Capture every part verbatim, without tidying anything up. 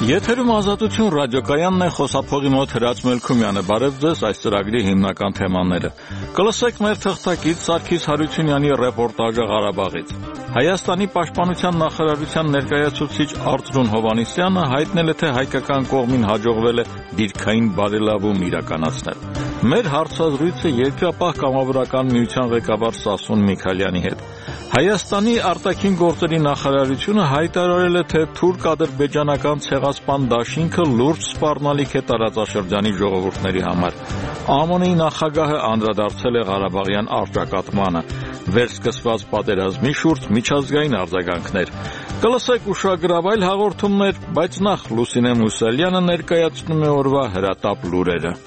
Եթերում Ազատություն ռադիոկայանն է, խոսափողի մոտ Հրաց Մելքումյանը։ Բարև ձեզ, այս ծրագրի հիմնական թեմաները։ Կլսեք մեր թղթակից Սարգիս Հարությունյանի ռեպորտաժը Ղարաբաղից։ Հայաստանի պաշտպանության նախարարության ներկայացուցիչ Արծրուն Հովհաննիսյանը հայտնել է, թե հայկական կողմին հաջողվել է դիրքային բարելավում իրականացնել։ Մեր հարցազրույցը Երկրապահ կամավորական միության ղեկավար Սասուն Միքայելյանի հետ։ Հայաստանի արտաքին գործերի նախարարությունը հայտարարել է, թե թուրք-ադրբեջանական ցեղասպան դաշինքը լուրջ սպառնալիք է տարածաշրջանի ժողովուրդների համար։ ԱՄՆ-ի նախագահը անդրադարձել է Ղարաբաղյան առճակատմանը, վերսկսված պատերազմի շուրջ միջազգային արձագանքներ։ Կլսեք ուշագրավ այլ հաղորդումներ, բայց նախ Լուսինե Մուսալյանը ներկայացնում է օրվա հրատապ լուրերը։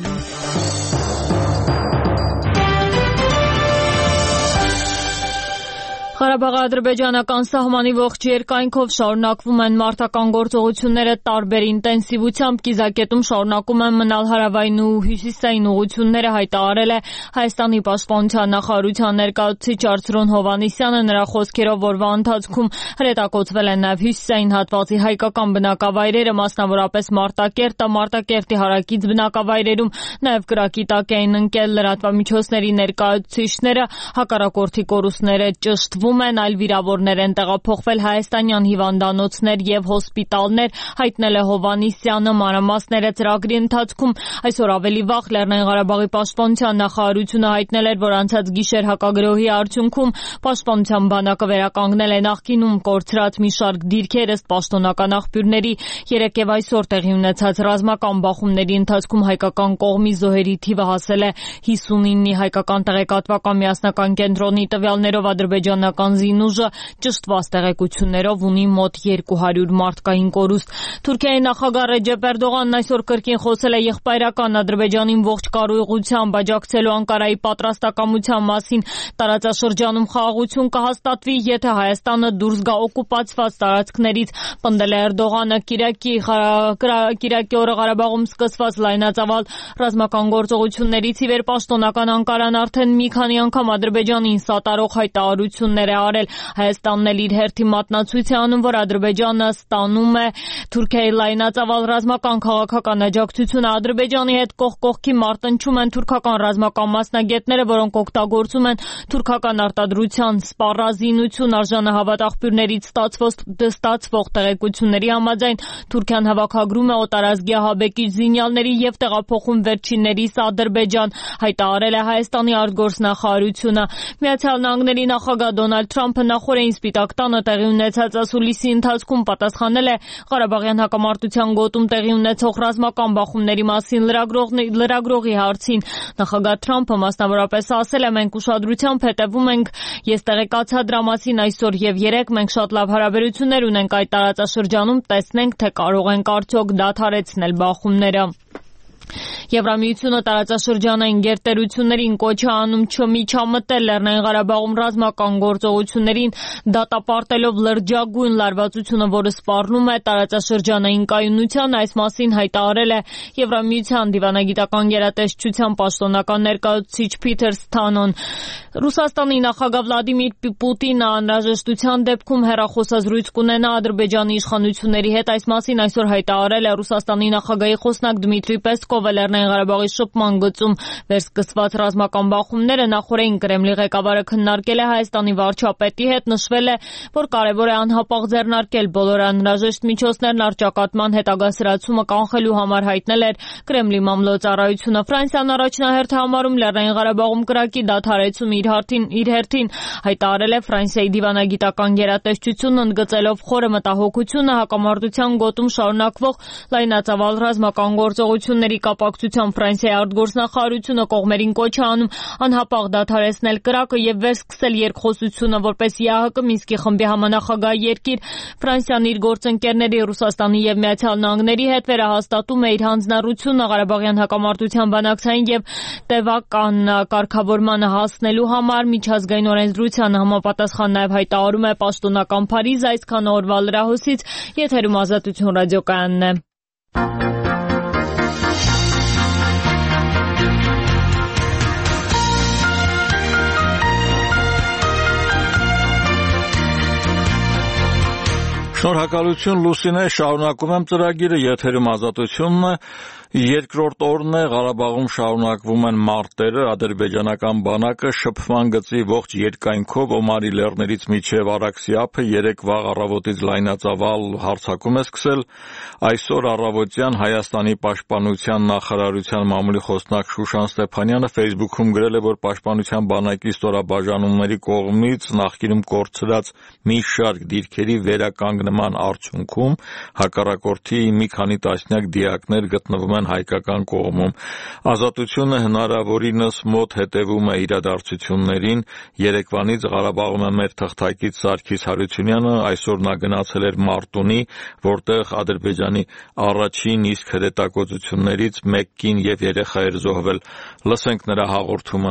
Ղարաբաղ-ադրբեջանական սահմանի ողջ երկայնքով շարունակվում են մարտական գործողությունները տարբեր ինտենսիվությամբ։ Կիզակետում շարունակում են մնալ հարավային ու հյուսիսային ուղղությունները, հայտարարել է Հայաստանի պաշտպանության նախարարության ներկայացուցիչ Արծրուն Հովհաննիսյանը։ Նրա խոսքերով օրվա ընթացքում հրետակոծվել են նաև հյուսիսային հատվածի հայկական բնակավայրերը, մասնավորապես Մարտակերտը, Մարտակերտի հարակից բնակավայրերում, նաև կրակի տակ էին ընկել լրատվամիջոցների ներկայացուցիչները, հակառակորդի կորուստները ճշտվում են, այլ վիրավորներ են տեղափոխվել հայաստանյան հիվանդանոցներ եւ հոսպիտալներ, հայտնել է Հովհաննիսյանը։ Մանրամասները ծրագրի ընթացքում այսօր ավելի վաղ Լեռնային Ղարաբաղի պաշտպանության նախարարությունը հայտնել էր, որ անցած գիշեր հակագրոհի արդյունքում պաշտպանության բանակը վերականգնել է նախկինում կորցրած մի շարք դիրքեր, ըստ պաշտոնական աղբյուրների։ Երեկ եւ այսօր տեղի ունեցած ռազմական բախումների ընթացքում հայկական կողմի զոհերի թիվը հասել է հիսունինի։ Հայկական տեղեկատվական միասնական կենտրոնի տվյալներով ադրբեջանական զինուժը ճշտված տեղեկություններով ունի մոտ երկու հարյուր մարդկային կորուստ։ Թուրքիայի նախագահ Ռեջեփ Էրդողանն այսօր կրկին խոսել է եղբայրական Ադրբեջանին ողջ կարողությամբ աջակցելու Անկարայի պատրաստակամության մասին։ Տարածաշրջանում խաղաղություն կհաստատվի, եթե Հայաստանը դուրս գա օկուպացված տարածքներից, պնդել է Էրդողանը։ Կիրակի Կիրակի օրը Ղարաբաղում սկսված լայնածավալ ռազմական գործողություններից ի վեր պաշտոնական Անկարան արդեն մի քանի անգամ Ադրբեջանին սատարող հայտարարություններ է արել։ Հայաստանն էլ իր հերթի մատնացույց է անում, որ Ադրբեջանը ստանում է Թուրքիայի լայնածավալ ռազմական քաղաքական աջակցությունը։ Ադրբեջանի հետ կողք կողքի մարտնչում են թուրքական ռազմական մասնագետները, որոնք օգտագործում են թուրքական արտադրության սպառազինություն։ Արժանահավատ աղբյուրներից ստացվող տեղեկությունների համաձայն Թուրքիան հավաքագրում է օտարազգի ահաբեկիչ զինյալների եւ տեղափոխում վերջիններիս Ադրբեջան, հայտարարել է Հայաստանի արտգործնախարարությունը։ Միացյալ Նահանգների նախագահ Դոնալդ Թրամփը նախորդին Սպիտակ տանը տեղի ունեցած ասուլիսի ընթացքում պատասխանել է Ղարաբաղյան հակամարտության գոտում տեղի ունեցող ռազմական բախումների մասին լրագրողի հարցին։ Նախագահ Թրամփը մասնավորապես ասել է. «Մենք ուշադրությամբ հետևում ենք, ես տեղեկացա դրա մասին այսօր եւ երեկ, մենք շատ լավ հարաբերություններ ունենք այդ տարածաշրջանում, տեսնենք, թե կարող ենք արդյոք դադարեցնել բախումները»։ Եվրամիությունը տարածաշրջանային գերտերություններին կոչ է անում չմիջամտել Լեռնային Ղարաբաղում ռազմական գործողություններին, դատապարտելով լրջագույն լարվածությունը, որը սպառնում է տարածաշրջանային կայունությանը։ Այս մասին հայտարարել է Եվրամիության դիվանագիտական գերատեսչության պաշտոնական ներկայացուցիչ Փիթեր Սթանոն։ Ռուսաստանի նախագահ Վլադիմիր Պուտինը անհրաժեշտության դեպքում հեռախոսազրույց կունենա Ադրբեջանի իշխանությունների հետ։ Այս մասին այսօր հայտարարել է Ռուսաստանի նախագահի խոսնակ Դմիտրի Պեսկովը Լեռնային Ղարաբաղի շփման գծում։ Վերսկսված ռազմական բախումները նախորդին Կրեմլի ղեկավարը քննարկել է Հայաստանի վարչապետի հետ, նշվել է, որ կարևոր է անհապաղ ձեռնարկել բոլոր անհրաժեշտ միջոցներն առճակատման հետագա սրացումը կանխելու համար, հայտնել էր Կրեմլի մամլոյցարայությունը։ Ֆրանսիան առաջնահերթ է համարում Լեռնային Ղարաբաղում կրակի դադարեցումը իր հերթին, հայտարարել է Ֆրանսիայի դիվանագիտական գերատեսչությունը, ընդգծելով խորը մտահոգությունը հակամարտության գոտում շարունակվող լայնածավալ ռազմական գործողությունների կապակցությամբ։ Ֆրանսիայի արտգործնախարարությունը կողմերին կոչ է անում անհապաղ դադարեցնել կրակը եւ վերսկսել երկխոսությունը, որպես ԵԱՀԿ Մինսկի խմբի համանախագահ երկիր։ Ֆրանսիան իր գործընկերների Ռուսաստանի եւ Միացյալ Նահանգների հետ վերահաստատում է իր հանձնառությունը Ղարաբաղյան հակամարտության բանակցային եւ տևական կարգավորմանը հասնելու համար։ Միջազգային օրենսդրությանը համապատասխան նաեւ հայտարարում է պաշտոնական Փարիզ։ Այսքան օրվա լրահոսից եթերում Ազատություն ռադիոկայանն է։ Շնորհակալություն Լուսինե, շարունակում եմ ծրագիրը, եթերում Ազատությունն է, երկրորդ օրն է, Ղարաբաղում շարունակվում են մարտերը, ադրբեջանական բանակը շփման գծի ողջ երկայնքով Օմարի լեռներից մինչև Արաքսի ափը երեկ վաղ առավոտից լայնածավալ հարձակում է սկսել, այսօր առավոտյան Հայաստանի պաշտպանության նախարարության մամուլի խոսնակ Շուշան Ստեփանյանը Facebook-ում գրել է, որ պաշտպանության բանակի ստորաբաժանումների կողմից նախկինում կորցրած մի շարք դիրքերի վերականգնման արդյունքում հակառակորդի մի քանի տասնյակ դիակներ գտնվում են հայկական կողմում։ Ազատությունը հնարավորինս մոտ հետևում է իրադարձություններին, Երևանից Ղարաբաղում է մեր թղթակից Սարգիս Հարությունյանը, այսօր նա գնացել էր Մարտունի, որտեղ Ադրբեջանի առաջին իսկ հրետակոծություններից մեկ կին եւ երեխա էր զոհվել։ Լսենք նրա հաղորդումը։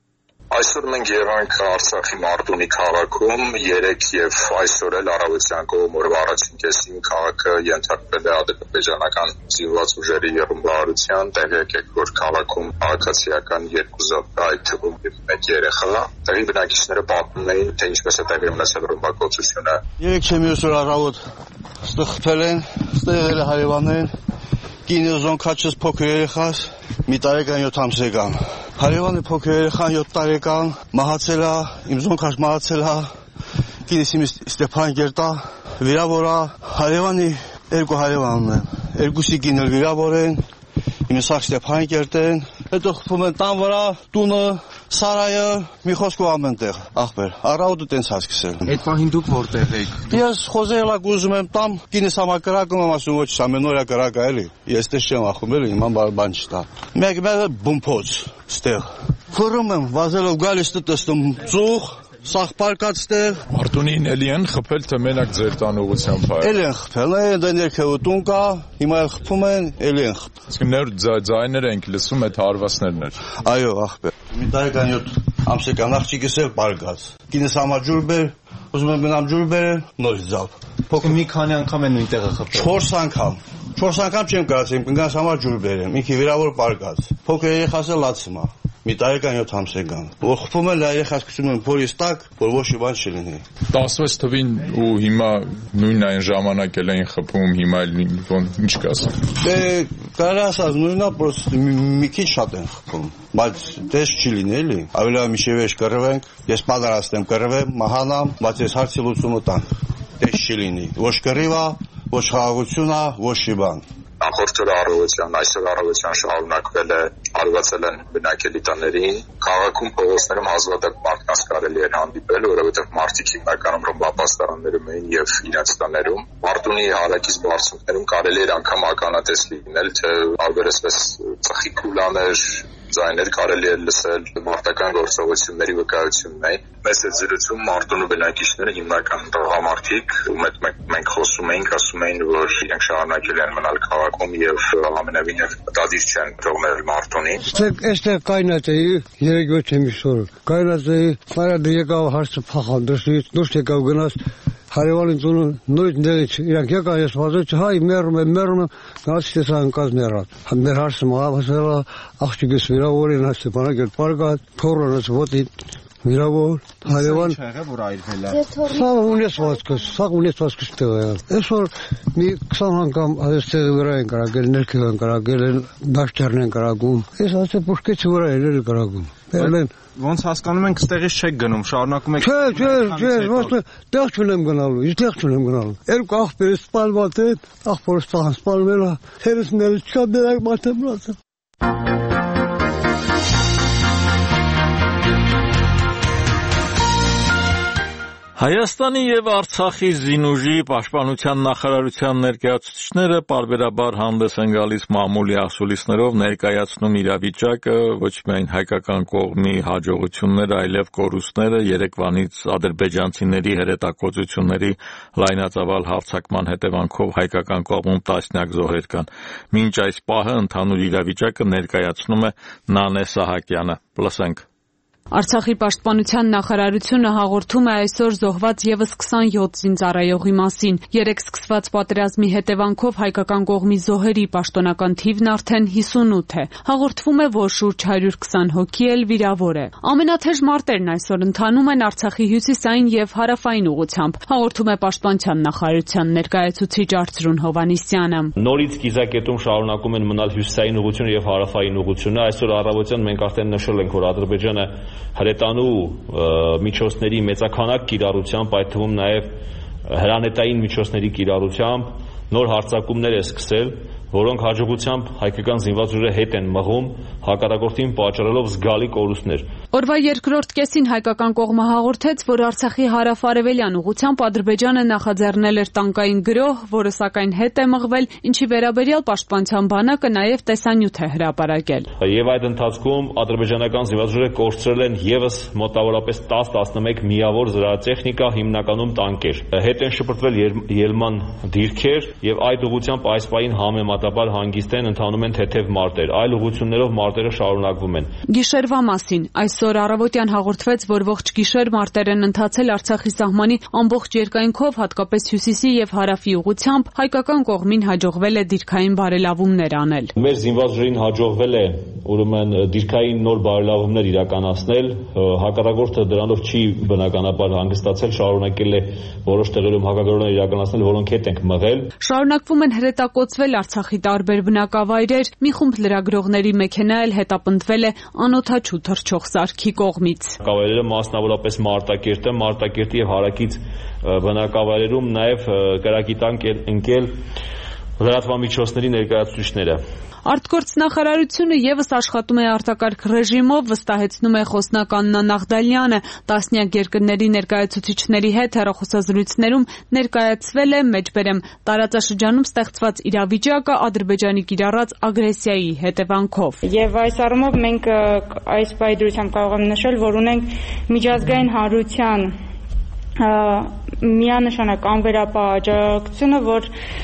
Այսօր մենք եղանք Արցախի Մարտունի քաղաքում, երեկ եւ այսօր էլ առավոտյան կողմը առաջին կեսին քաղաքը ենթարկվել է ադրբեջանական զինված ուժերի ռմբարության, տեղյակ եք, որ քաղաքում քաղաքացիական երկու զոհ, այդ թվում մեկ երեխա, տեղի բնակիչները պատմում էին, թե ինչպես է տեղի ունեցել ռմբակոծությունը։ Երեկ չեմ ուսոր առավոտ ստեղ խփել են, ստեղ եղել հարևաններ, կինը զոնքաչս փոքր երեխաս, մի տարեկան յոթ ամսեկան։ Հարևանը փոքր երեխան յոթ տարեկան մահացել է, իմ զոնքաշ մահացել է, կինս իմ Ստեփան Գերտա վիրավոր է, հարևանի երկու հարևան ունեմ, երկուսի կին էլ վիրավոր են, իմ սաղ Ստեփան Գերտեն, հետո խփում են տան վրա, տունը, Սարայը, մի խոսքով ամեն տեղ, ախպեր, առավոտը տենց հասկսել։ Այդ պահին դուք որտեղ եք։ Ես խոզելակ ուզում եմ տամ, կինս համա կրակում եմ ասում, ոչ ամեն օրյա կրակ է էլի, ես տես չեմ ախում էլի, իման բան չտա։ Մեկ մեկ բումփոց, ստեղ։ Ֆռում եմ, վազելով գալիս տտստում ծուխ, սաղ պարկած ստեղ։ Մարտունին էլի են խփել, թե մենակ ձեր տան ուղղությամբ հայ։ Էլի են խփել, դա ներքևը տուն կա, հիմա էլ խփում են, էլի են խփ։ Իսկ նոր ձայներ ենք լսում, այդ հարվածներն էր։ Այո, ախպեր։ Մի տարեկան յոթ ամսեկան աղջիկս էլ պարկած։ Կինս համա ջուր բեր, ուզում եմ գնամ ջուր բերել, նորից ձավ։ Փոքր մի քանի անգամ են նույն տեղը խփել։ չորս անգամ։ չորս անգամ չեմ կարծեմ, կգանց համար ջուր բերեմ, ինքի վիրավոր պարկած։ Փոքր երեխաս էլ լացում է։ Մի տարեկան յոթ ամսեկան։ Որ խփում են, երեխաս գցում են փորից տակ, որ ոչ մի բան չլինի։ տասնվեց թվին ու հիմա նույն այն ժամանակ էլ են խփում, հիմա էլ ինչ կասեմ։ Դե կարա ասած նույնն է, պրոստը մի քիչ շատ են խփում, բայց դες չի լինի էլի։ Ավելի միշև էշ կռվենք, ես պատրաստ եմ կռվեմ, մահանամ, բայց ես հարցի լուծումը տանք։ Դες չի լինի։ Ոչ կռիվա, ոչ խաղաղություն է, ոչ մի բան։ Նախորդ օրը առավոտյան, այսօր առավոտյան շարունակվել է, արվածել են բնակելի տներին, քաղաքում փողոցներում հազվադեպ մարդկանց կարելի էր հանդիպել, որովհետև մարդիկ հիմնականում ռմբապաստարաններում էին եւ իրենց տներում։ Մարտունի հարակից բարձունքներում կարելի էր անգամ ականատես լինել, թե տարբերեսպես ծխի քուլաներ, ձայներ կարելի է լսել, մարտական գործողությունների վկայությունն է։ Մեծ է զրուցում Մարտունու բնակիչները հիմնական տղամարդիկ, ում հետ մենք խոսում էինք, ասում էին, որ իրենք շարունակել են մնալ քաղաքում եւ ամենևին մտադիր չեն թողնել Մարտունին։ Այստեղ կայնած էի, երեք յոթ ամիսօր։ Կայնած էի, ֆարադը եկավ հարցը փախան, դրսից դուրս եկավ գնաց հարևանի ծունը նույն դերից իրանք եկա ես վազեց հայ մեռում եմ մեռում եմ գալիս տեսան կազ մեռած մեր հարցը մահացել աղջիկս վիրավոր են Ստեփան Գերտ պարկած փորոնս ոտի վիրավոր հարևան որ այրվել է սա ունեցվածքս սա ունեցվածքս տեղը այսօր մի քսան անգամ այստեղ վրա են կարագել ներքև են կարագել դաշտերն են կարագում այս ասե փոշկեցի վրա են կարագում ելեն Ոնց հասկանում ենք, ստեղից չեք գնում, շարունակում եք։ Չէ, չէ, չէ, ոչ տեղ չունեմ գնալու, ես տեղ չունեմ գնալու։ Երկու աղբեր սպալված են, աղբորը ստահան սպալվել է, հերսնել չկա դերակ մատեմ լացը։ Հայաստանի եւ Արցախի զինուժի պաշտպանության նախարարության ներկայացուցիչները պարբերաբար հանդես են գալիս մամուլի ասուլիսներով ներկայացնում իրավիճակը, ոչ միայն հայկական կողմի հաջողությունները, այլև կորուստները, Երևանից ադրբեջանցիների հրետակոծությունների լայնածավալ հարձակման հետևանքով հայկական կողմում տասնյակ զոհեր կան։ Մինչ այս պահը ընդհանուր իրավիճակը ներկայացնում է Նանե Սահակյանը։ Լսենք։ Արցախի պաշտպանության նախարարությունը հաղորդում է այսօր զոհված ևս քսանյոթ զինծառայողի մասին։ Երեկ սկսված պատերազմի հետևանքով հայկական կողմի զոհերի պաշտոնական թիվն արդեն հիսունութ է։ Հաղորդվում է, որ շուրջ հարյուր քսան հոգի էլ վիրավոր է։ Ամենաթեժ մարտերն այսօր ընթանում են Արցախի հյուսիսային եւ հարավային ուղղությամբ, հաղորդում է պաշտպանության նախարարության ներկայացուցիչ Արծրուն Հովհաննիսյանը։ Նորից կիզակետում շարունակում են մնալ հյուսիսային ուղղությունը եւ հարավային ուղղությունը։ Այսօր առավոտյան մենք արդեն նշել ենք, որ Ադրբեջանը հրետանու միջոցների մեծաքանակ կիրառությամբ, այդ թվում նաև հրանետային միջոցների կիրառությամբ նոր հարձակումներ է սկսել, որոնք հաջողությամբ հայկական զինված ուժերը հետ են մղում, հակառակորդին պատճառելով զգալի կորուստներ։ Օրվա երկրորդ կեսին հայկական կողմը հաղորդեց, որ Արցախի հարավ-արևելյան ուղղությամբ Ադրբեջանը նախաձեռնել էր տանկային գրոհ, որը սակայն հետ է մղվել, ինչի վերաբերյալ պաշտպանության բանակը նաև տեսանյութ է հրապարակել։ Եվ այդ ընթացքում ադրբեջանական զինված ուժերը կորցրել են ևս մոտավորապես տաս տասնմեկ միավոր զրահատեխնիկա, հիմնականում տանկեր։ Հետ են շպրտվել ելման դիրքեր եւ այդ ուղղությամբ այս պահին համեմատաբար հանգիստ են, ընթանում են թեթև մարտեր։ Այլ ուղղություններով մարտերը շարունակվում են։ Գիշերվա մասին այսօր առավոտյան հաղորդվեց, որ ողջ գիշեր մարտեր են ընթացել Արցախի սահմանի ամբողջ երկայնքով, հատկապես հյուսիսի եւ հարավի ուղղությամբ, հայկական կողմին հաջողվել է դիրքային բարելավումներ անել։ Մեր զինված ուժերին հաջողվել է ուրեմն դիրքային նոր բարելավումներ իրականացնել, հակառակորդը դրանով չի բնականաբար հանգստացել, շարունակել է որոշ տեղերում հակագործներ իրականացնել, որոնք հետ ենք մղել։ Շարունակվում են հրետակոծվել Արցախի տարբեր բնակավայրեր, մի խումբ լրագրողների մեքենա էլ հետապնդվել է անօդաչու թռչող սարքի կողմից։ Բնակավայրերը մասնավորապես Մարտակերտը, Մարտակերտի եւ հարակից բնակավայրերում նաև կրակի տակ ընկել լրատվամիջոցների ներկայացուցիչները։ Արտգործնախարարությունը ևս աշխատում է արտակարգ ռեժիմով, վստահեցնում է խոսնակ Աննա Նաղդալյանը, տասնյակ երկրների ներկայացուցիչների հետ հեռախոսազրույցներում ներկայացվել է, մեջբերեմ, տարածաշրջանում ստեղծված իրավիճակը Ադրբեջանի կիրառած ագրեսիայի հետևանքով։ Եվ այս առումով մենք այս պայդրությամբ կարող եմ նշել, որ ունենք միջազգային հանրության միանշանակ անվերապահ աջակցությունը, որ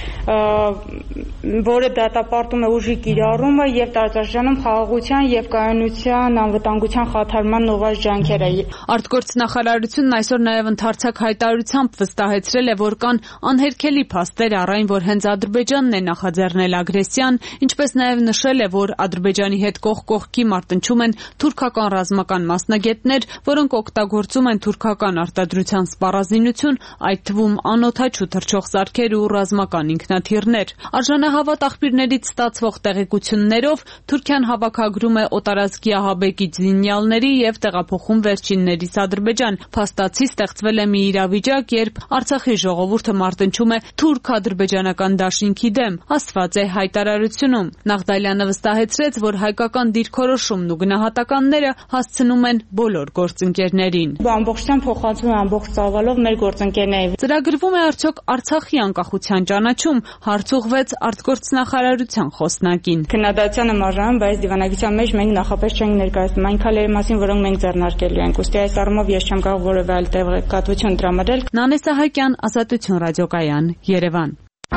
որը դատապարտում է ուժի կիրառումը եւ տարածաշրջանում խաղաղության եւ կայունության անվտանգության խաթարման ուղղված ջանքերը։ Արտգործնախարարությունն այսօր նաեւ ընդարձակ հայտարարությամբ վստահեցրել է, որ կան անհերքելի փաստեր առ այն, որ հենց Ադրբեջանն է նախաձեռնել ագրեսիան, ինչպես նաեւ նշել է, որ Ադրբեջանի հետ կողք կողքի մարտնչում են թուրքական ռազմական մասնագետներ, որոնք օգտագործում են թուրքական արտադրության սպառազինություն, այդ թվում անօդաչու թռչող սարքեր ու ռազմական ինքնաթիռներ։ Արժանահավատ աղբյուրներից ստացվող տեղեկություններով Թուրքիան հավաքագրում է օտարազգի ահաբեկիչ զինյալների եւ տեղափոխում վերջիններից Ադրբեջան։ Փաստացի ստեղծվել է մի իրավիճակ, երբ Արցախի ժողովուրդը մարտնչում է թուրք-ադրբեջանական դաշինքի դեմ, ասված է հայտարարությունում։ Նաղդալյանը վստահեցրեց, որ հայկական դիրքորոշումն ու գնահատականները հասցնում են բոլոր գործընկերներին։ Ամբողջությամբ փոխանցում է ամբողջ ծավալով մեր գործընկերներին։ Ծրագրվում է արդյոք Արցախի անկախության ճանաչում, հարց ուղղվեց արտգործնախարարության խոսնակին։ Քննադատությանը մարժանում, բայց դիվանագիտության մեջ մենք նախապես չենք ներկայացնում այն քայլերի մասին, որոնք մենք ձեռնարկելու ենք։ Ուստի այս առումով ես չեմ կարող որևէ այլ տեղեկատվություն տրամադրել։ Նանե Սահակյան, Ազատություն ռադիոկայան, Երևան։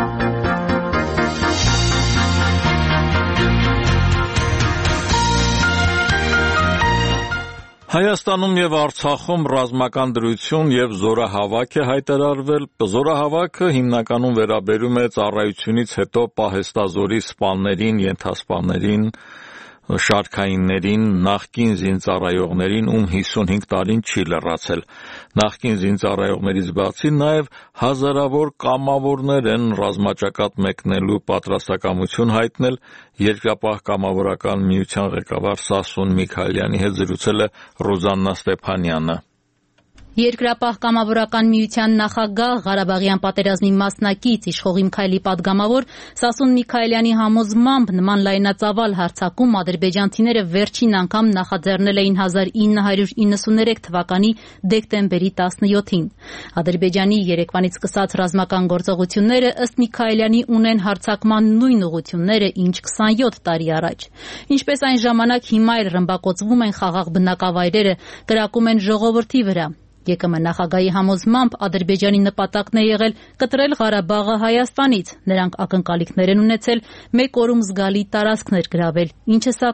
Հայաստանում եւ Արցախում ռազմական դրություն եւ զորահավաք է հայտարարվել։ Զորահավաքը հիմնականում վերաբերում է ծառայությունից հետո պահեստազորի սպաներին, ենթասպաներին, շարքայիններին, նախկին զինծառայողներին, ում հիսունհինգ տարին չի լրացել։ Նախկին զինծառայողներից բացի նաև հազարավոր կամավորներ են ռազմաճակատ մեկնելու պատրաստակամություն հայտնել։ Երկրապահ կամավորական միության ղեկավար Սասուն Միքայելյանի հետ զրուցել է Ռուզաննա Ստեփանյանը։ Երկրապահ կամավորական միության նախագահ, Ղարաբաղյան պատերազմի մասնակից, իշխող Միքայելի պատգամավոր Սասուն Միքայելյանի համոզմամբ նման լայնածավալ հարձակում ադրբեջանցիները վերջին անգամ նախաձեռնել էին հազար ինը հարյուր իննսուններեք թվականի դեկտեմբերի տասնյոթին։ Ադրբեջանի Երևանից սկսած ռազմական գործողությունները ըստ Միքայելյանի ունեն հարձակման նույն ուղղությունները, ինչ քսանյոթ տարի առաջ։ Ինչպես այն ժամանակ, հիմա էլ ռմբակոծվում են խաղաղ բնակավայրերը, կրակում են ժողովրդի վրա։ ԵԿՄ նախագահի համոզմամբ Ադրբեջանի նպատակն է եղել կտրել Ղարաբաղը Հայաստանից։ Նրանք ակնկալիքներ են ունեցել մեկ օրում զգալի տարածքներ գրավել, ինչը սակայն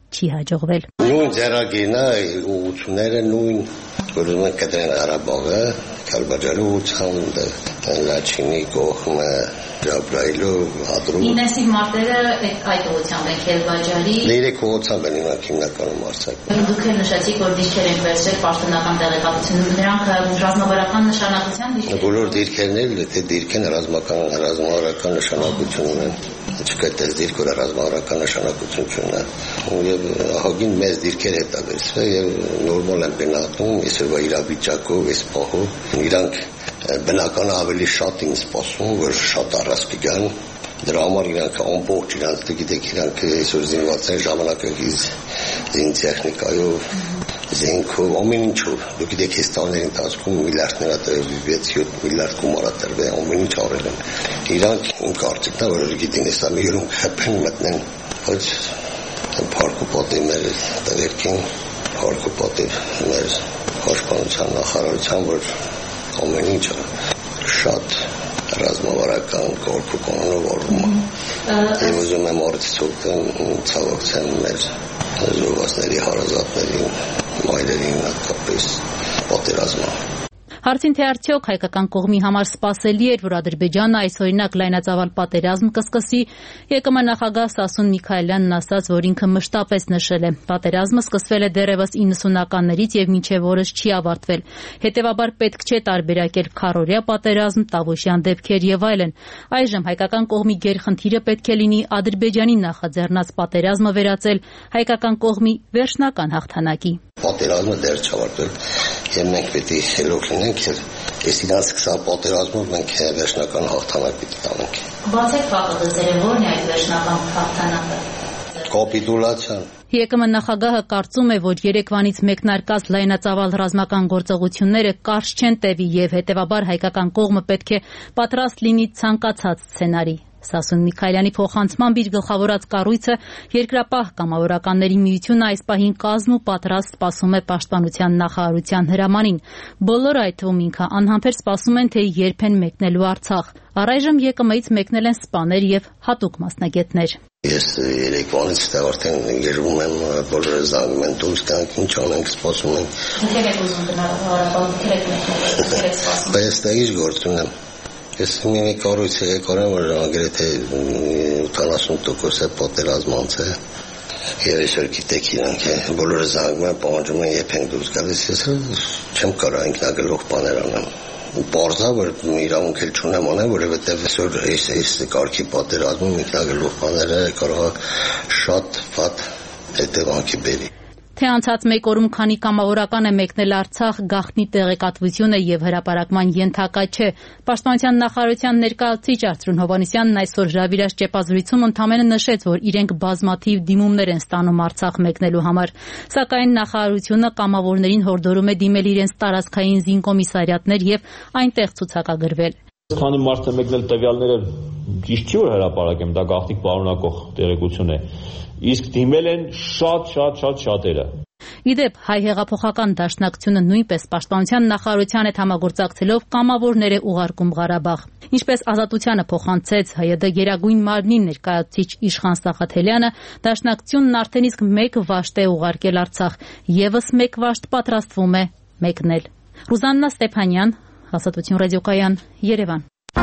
չի հաջողվել։ Նույն ձեռագիրն է, ուղղությունները նույն, որ մենք կտրեն Ղարաբաղը, Քալբաջարի ուղղությամբ, Լաչինի կողմը, Ջաբրայիլով, Ադրու։ Ինտենսիվ մարտերը այդ ուղղությամբ են Քալբաջարի։ Երեք ուղղությամբ են իրանք հիմնականում արձակվում։ Դուք էլ նշեցիք, որ դիրքեր են վերցրել պաշտոնական տեղեկատվություն, նրանք ռազմավարական նշանակության դիրքեր։ Բոլոր դիրքերն էլ, թե դիրք են ռազմական, ռազմավարական նշանակություն ունեն։ Չկա այդպես դիրք, որ ռազմավարական նշանակություն չունենա։ Եվ ահագին մեծ դիրքեր հետավերցվել եւ նորմալ են բնատում, այսօրվա իրավիճակով, այս պահով իրանք բնական ավելի շատ են սպասում, որ շատ առած կգան։ Դրա համար իրանք ամբողջ իրանք գիտեք իրանք այսօր զինվածային ժամանակակից զինտեխնիկայով, զենքով, ամեն ինչով։ Դուք գիտեք այս տարիների ընթացքում միլիարդներ տրվել, վեց յոթ միլիարդ գումար տրվել, ամեն ինչ արել են։ Իրանք իմ կարծիքն է, որ գիտեն այս ամենուրում հպեն մտնեն, բայց փառք ու պատիվ մեր տղերքին, փառք ու պատիվ մեր պաշտպանության նախարարության, որ ամեն ինչը շատ ռազմավարական կարգու կանոնով արվում է։ Եվ ուզում եմ արդից օգտեմ ցավակցեմ մեր զոհվածների հարազատներին, մայրերին հատկապես պատերազմը։ Հարցին թե արդյոք հայկական կողմի համար սպասելի էր, որ Ադրբեջանը այսօրինակ լայնածավալ պատերազմ կսկսի, ԵԿՄ նախագահ Սասուն Միքայելյանն ասաց, որ ինքը մշտապես նշել է. պատերազմը սկսվել է դեռևս իննսունականներից եւ մինչեւ օրս չի ավարտվել։ Հետևաբար պետք չէ տարբերակել քառօրյա պատերազմ, տավուշյան դեպքեր եւ այլն։ Այժմ հայկական կողմի գերխնդիրը պետք է լինի Ադրբեջանի նախաձեռնած պատերազմը վերածել հայկական կողմի վերջնական հաղթանակի։ Պատերազմը դեռ չավարտվել եւ մենք պետք է հելոք լինենք եւ այս իրանց սկսած պատերազմով մենք վերջնական հաղթանակ պետք է անենք։ Բացեք փակտները, ո՞րն է այդ վերջնական հաղթանակը։ Կապիտուլացիան։ ԵԿՄ նախագահը կարծում է, որ Երևանից մեկնարկած լայնածավալ ռազմական գործողությունները կարճ չեն տևի եւ հետեւաբար հայկական կողմը պետք է պատրաստ լինի ցանկացած սցենարի։ Սասուն Միքայելյանի փոխանցմամբ իր գլխավորած կառույցը երկրապահ կամավորականների միությունը այս պահին կազմ ու պատրաստ սպասում է պաշտպանության նախարարության հրամանին։ Բոլորը այդ թվում ինքը անհամբեր սպասում են, թե երբ են մեկնելու Արցախ։ Առայժմ ԵԿՄ-ից մեկնել են սպաներ եւ հատուկ մասնագետներ։ Ես Երևանից արդեն երևում եմ, բոլորը զանգում են դուրս գանք, ինչ անենք, սպասում են։ Ո՞նքեր եք ուզում գնալ Հարաբաղ, ո՞նքեր եք մեկնել, ո՞նքեր եք սպասում։ Բայց այստեղից գործ ունեմ։ Ես մի կառույց եկարեմ, որ գրեթե ութանասուն տոկոս է պատերազմանց է։ Եվ այսօր գիտեք իրանք բոլորը զանգում են, պահանջում են երբ ենք դուրս գալիս, ես չեմ կարող ինքնագլուխ բաներ անեմ։ Պարզա, որ իրավունք էլ չունեմ անեմ, որովհետև այսօր այս կարգի պատերազմում ինքնագլուխ բաները կարող է շատ վատ հետևանքի բերի։ Թե անցած մեկ օրում քանի կամավորական է մեկնել Արցախ, գաղտնի տեղեկատվություն է եւ հրապարակման ենթակա չէ։ Պաշտպանության նախարարության ներկայացուցիչ Արծրուն Հովհաննիսյանն այսօր հրավիրած ճեպազրույցում ընդամենը նշեց, որ իրենք բազմաթիվ դիմումներ են ստանում Արցախ մեկնելու համար։ Սակայն նախարարությունը կամավորներին հորդորում է դիմել իրենց տարածքային զինկոմիսարիատներ եւ այնտեղ ցուցակագրվել։ Քանի մարդ է մեկնել տվյալները ճիշտ չի որ հրապարակեմ, դա գաղտնիք պարունակող տեղեկություն է։ Իսկ դիմել են շատ շատ շատ շատերը։ Իդեպ հայ հեղափոխական դաշնակցությունը նույնպես պաշտպանության նախարարության հետ համագործակցելով կամավորներ է ուղարկում Ղարաբաղ։ Ինչպես Ազատությանը փոխանցեց ՀՅԴ գերագույն մարմնի ներկայացուցիչ Իշխան Սաղաթելյանը, դաշնակցությունն արդեն իսկ մեկ վաշտ է ուղարկել Արցախ, եւս մեկ վաշտ պատրաստվում է մեկնել։ Ռուզաննա Ստեփանյան, Ազատություն ռադիոկայան, Երևան։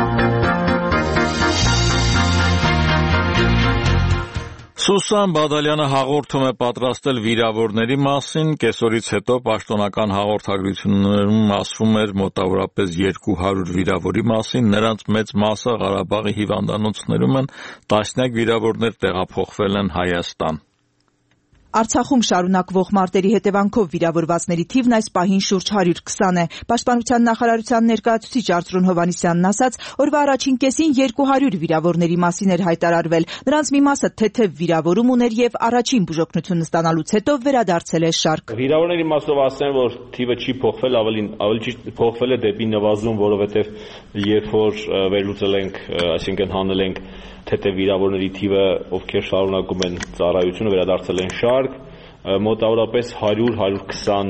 Սուսան Բադալյանը հաղորդում է պատրաստել վիրավորների մասին, կեսօրից հետո պաշտոնական հաղորդագրություններում ասվում էր մոտավորապես երկու հարյուր վիրավորի մասին, նրանց մեծ մասը Ղարաբաղի հիվանդանոցներում են, տասնյակ վիրավորներ տեղափոխվել են Հայաստան։ Արցախում շարունակվող մարտերի հետևանքով վիրավորվածների թիվն այս պահին շուրջ հարյուր քսան է։ Պաշտպանության նախարարության ներկայացուցիչ Արծրուն Հովհաննիսյանն ասաց, օրվա առաջին կեսին երկու հարյուր վիրավորների մասին էր հայտարարվել։ Նրանց մի մասը թեթև վիրավորում ուներ եւ առաջին բուժօգնությունը ստանալուց հետո վերադարձել է շարք։ Վիրավորների մասով ասեմ, որ թիվը չի փոխվել, ավելի ավելի ճիշտ փոխվել է դեպի նվազում, որովհետեւ երբ որ վերլուծել ենք, այսինքն հանել ենք թեթև վիրավորների թիվը, ովքեր շարունակում են ծառայությունը, վերադարձել են շարք, մոտավորապես հարյուր հարյուր քսան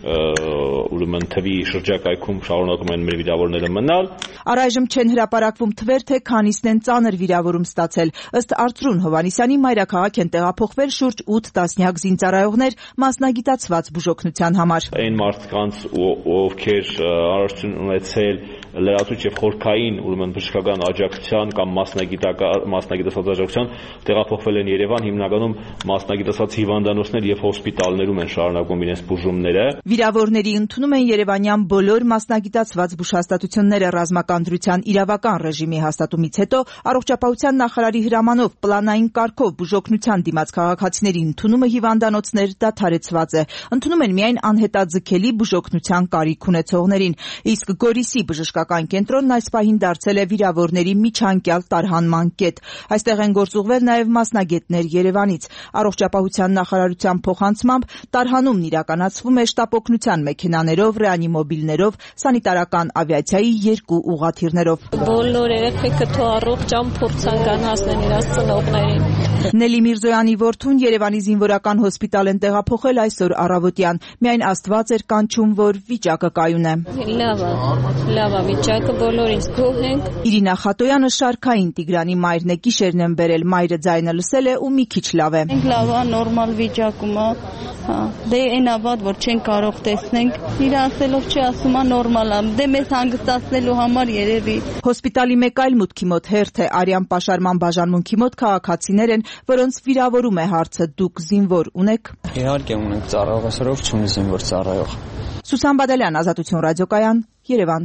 ուրեմն թվի շրջակայքում շարունակում են մեր վիրավորները մնալ։ Առայժմ չեն հրապարակվում թվեր, թե քանիսն են ծանր վիրավորում ստացել։ Ըստ Արծրուն Հովհաննիսյանի, մայրաքաղաք են տեղափոխվել շուրջ ութ տասնյակ զինծառայողներ մասնագիտացված բուժօգնության համար։ Այն մարդկանց, ովքեր առողջություն ունեցել լրացուցիչ եւ խորքային ուրեմն բժշկական աջակցության կամ մասնագիտացված աջակցության տեղափոխվել են Երևան, հիմնականում մասնագիտացված հիվանդանոցներ եւ հոսպիտալներում են շարունակում իրենց բուժումները։ Վիրավորների ընդունում են երևանյան բոլոր մասնագիտացված բուժհաստատությունները ռազմական դրության իրավական ռեժիմի հաստատումից հետո առողջապահության նախարարի հրամանով պլանային կարգով բուժօգնության դիմաց քաղաքացիների ընդունումը հիվանդանոցներ դադարեցված է։ Ընդունում են միայն անհետաձգելի բուժօգնության կարիք ունեցողներին, իսկ Գորիսի բժշկական կենտրոնն այս պահին դարձել է վիրավորների միջանկյալ տարհանման կետ։ Այստեղ են գործուղվել նաև մասնագետներ Երևանից։ Առողջապահության նախարարության փոխանցմամբ տարհանումն իրականացվում է շտապօգնության մեքենաներով, ռեանիմոբիլներով, սանիտարական ավիացիայի երկու ուղղաթիռներով։ Բոլոր երեխեքը թո առողջան փորձական հասնեն իրաց ծնողներին։ Նելի Միրզոյանի որդուն Երևանի զինվորական հոսպիտալ են տեղափոխել այսօր առավոտյան։ Միայն Աստված էր կանչում, որ վիճակը կայուն է։ Լավ է, լավ է վիճակը, բոլորից գոհ ենք։ Իրինա Խատոյանը շարքային Տիգրանի մայրն է, գիշերն են բերել, մայրը ձայնը լսել է ու մի քիչ լավ է։ Լավ է, նորմալ վիճակում է։ Դե այն ավադ, որ չեն կարող տեսնենք, իր ասելով չի ասում է նորմալ է, դե մեզ հանգստացնելու համար երևի։ Հոսպիտալի մեկ այլ մուտքի մոտ հերթ է արյան պաշարման բաժանմունքի մոտ քաղաքացիներ են, որոնց վիրավորում է հարցը։ Դուք զինվոր ունեք։ Իհարկե ունենք, ծառայող ասարով չունի զինվոր ծառայող։ Սուսան Բադալյան, Ազատություն ռադիոկայան, Երևան։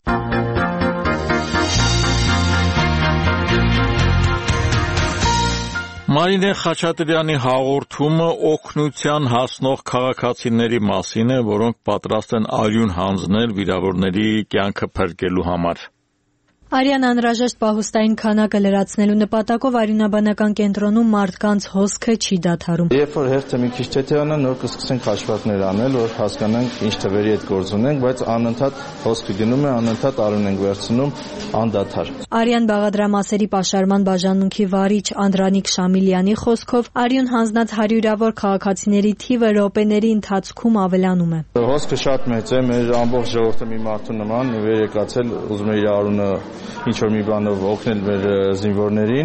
Մարինե Խաչատրյանի հաղորդումը օգնության հասնող քաղաքացիների մասին է, որոնք պատրաստ են արյուն հանձնել վիրավորների կյանքը փրկելու համար։ Արյան անհրաժեշտ պահուստային քանակը լրացնելու նպատակով արյունաբանական կենտրոնում մարդկանց հոսքը չի դադարում։ Երբ որ հերթը մի քիչ թեթևանա, նոր կսկսենք հաշվարկներ անել, որ հասկանանք ինչ թվերի հետ գործ ունենք, բայց անընդհատ հոսքը գնում է, անընդհատ արյուն ենք վերցնում անդադար։ Արյան բաղադրամասերի պաշարման բաժանմունքի վարիչ Անդրանիկ Շամիլյանի խոսքով արյուն հանձնած հարյուրավոր քաղաքացիների թիվը րոպեների ընթացքում ավելանում է։ Հոսքը շատ մեծ է, մեր ամբողջ ժողովուրդը մի մարդու նման վեր եկացել, ուզում է իր արյունը ինչ որ մի բանով օգնել մեր զինվորներին,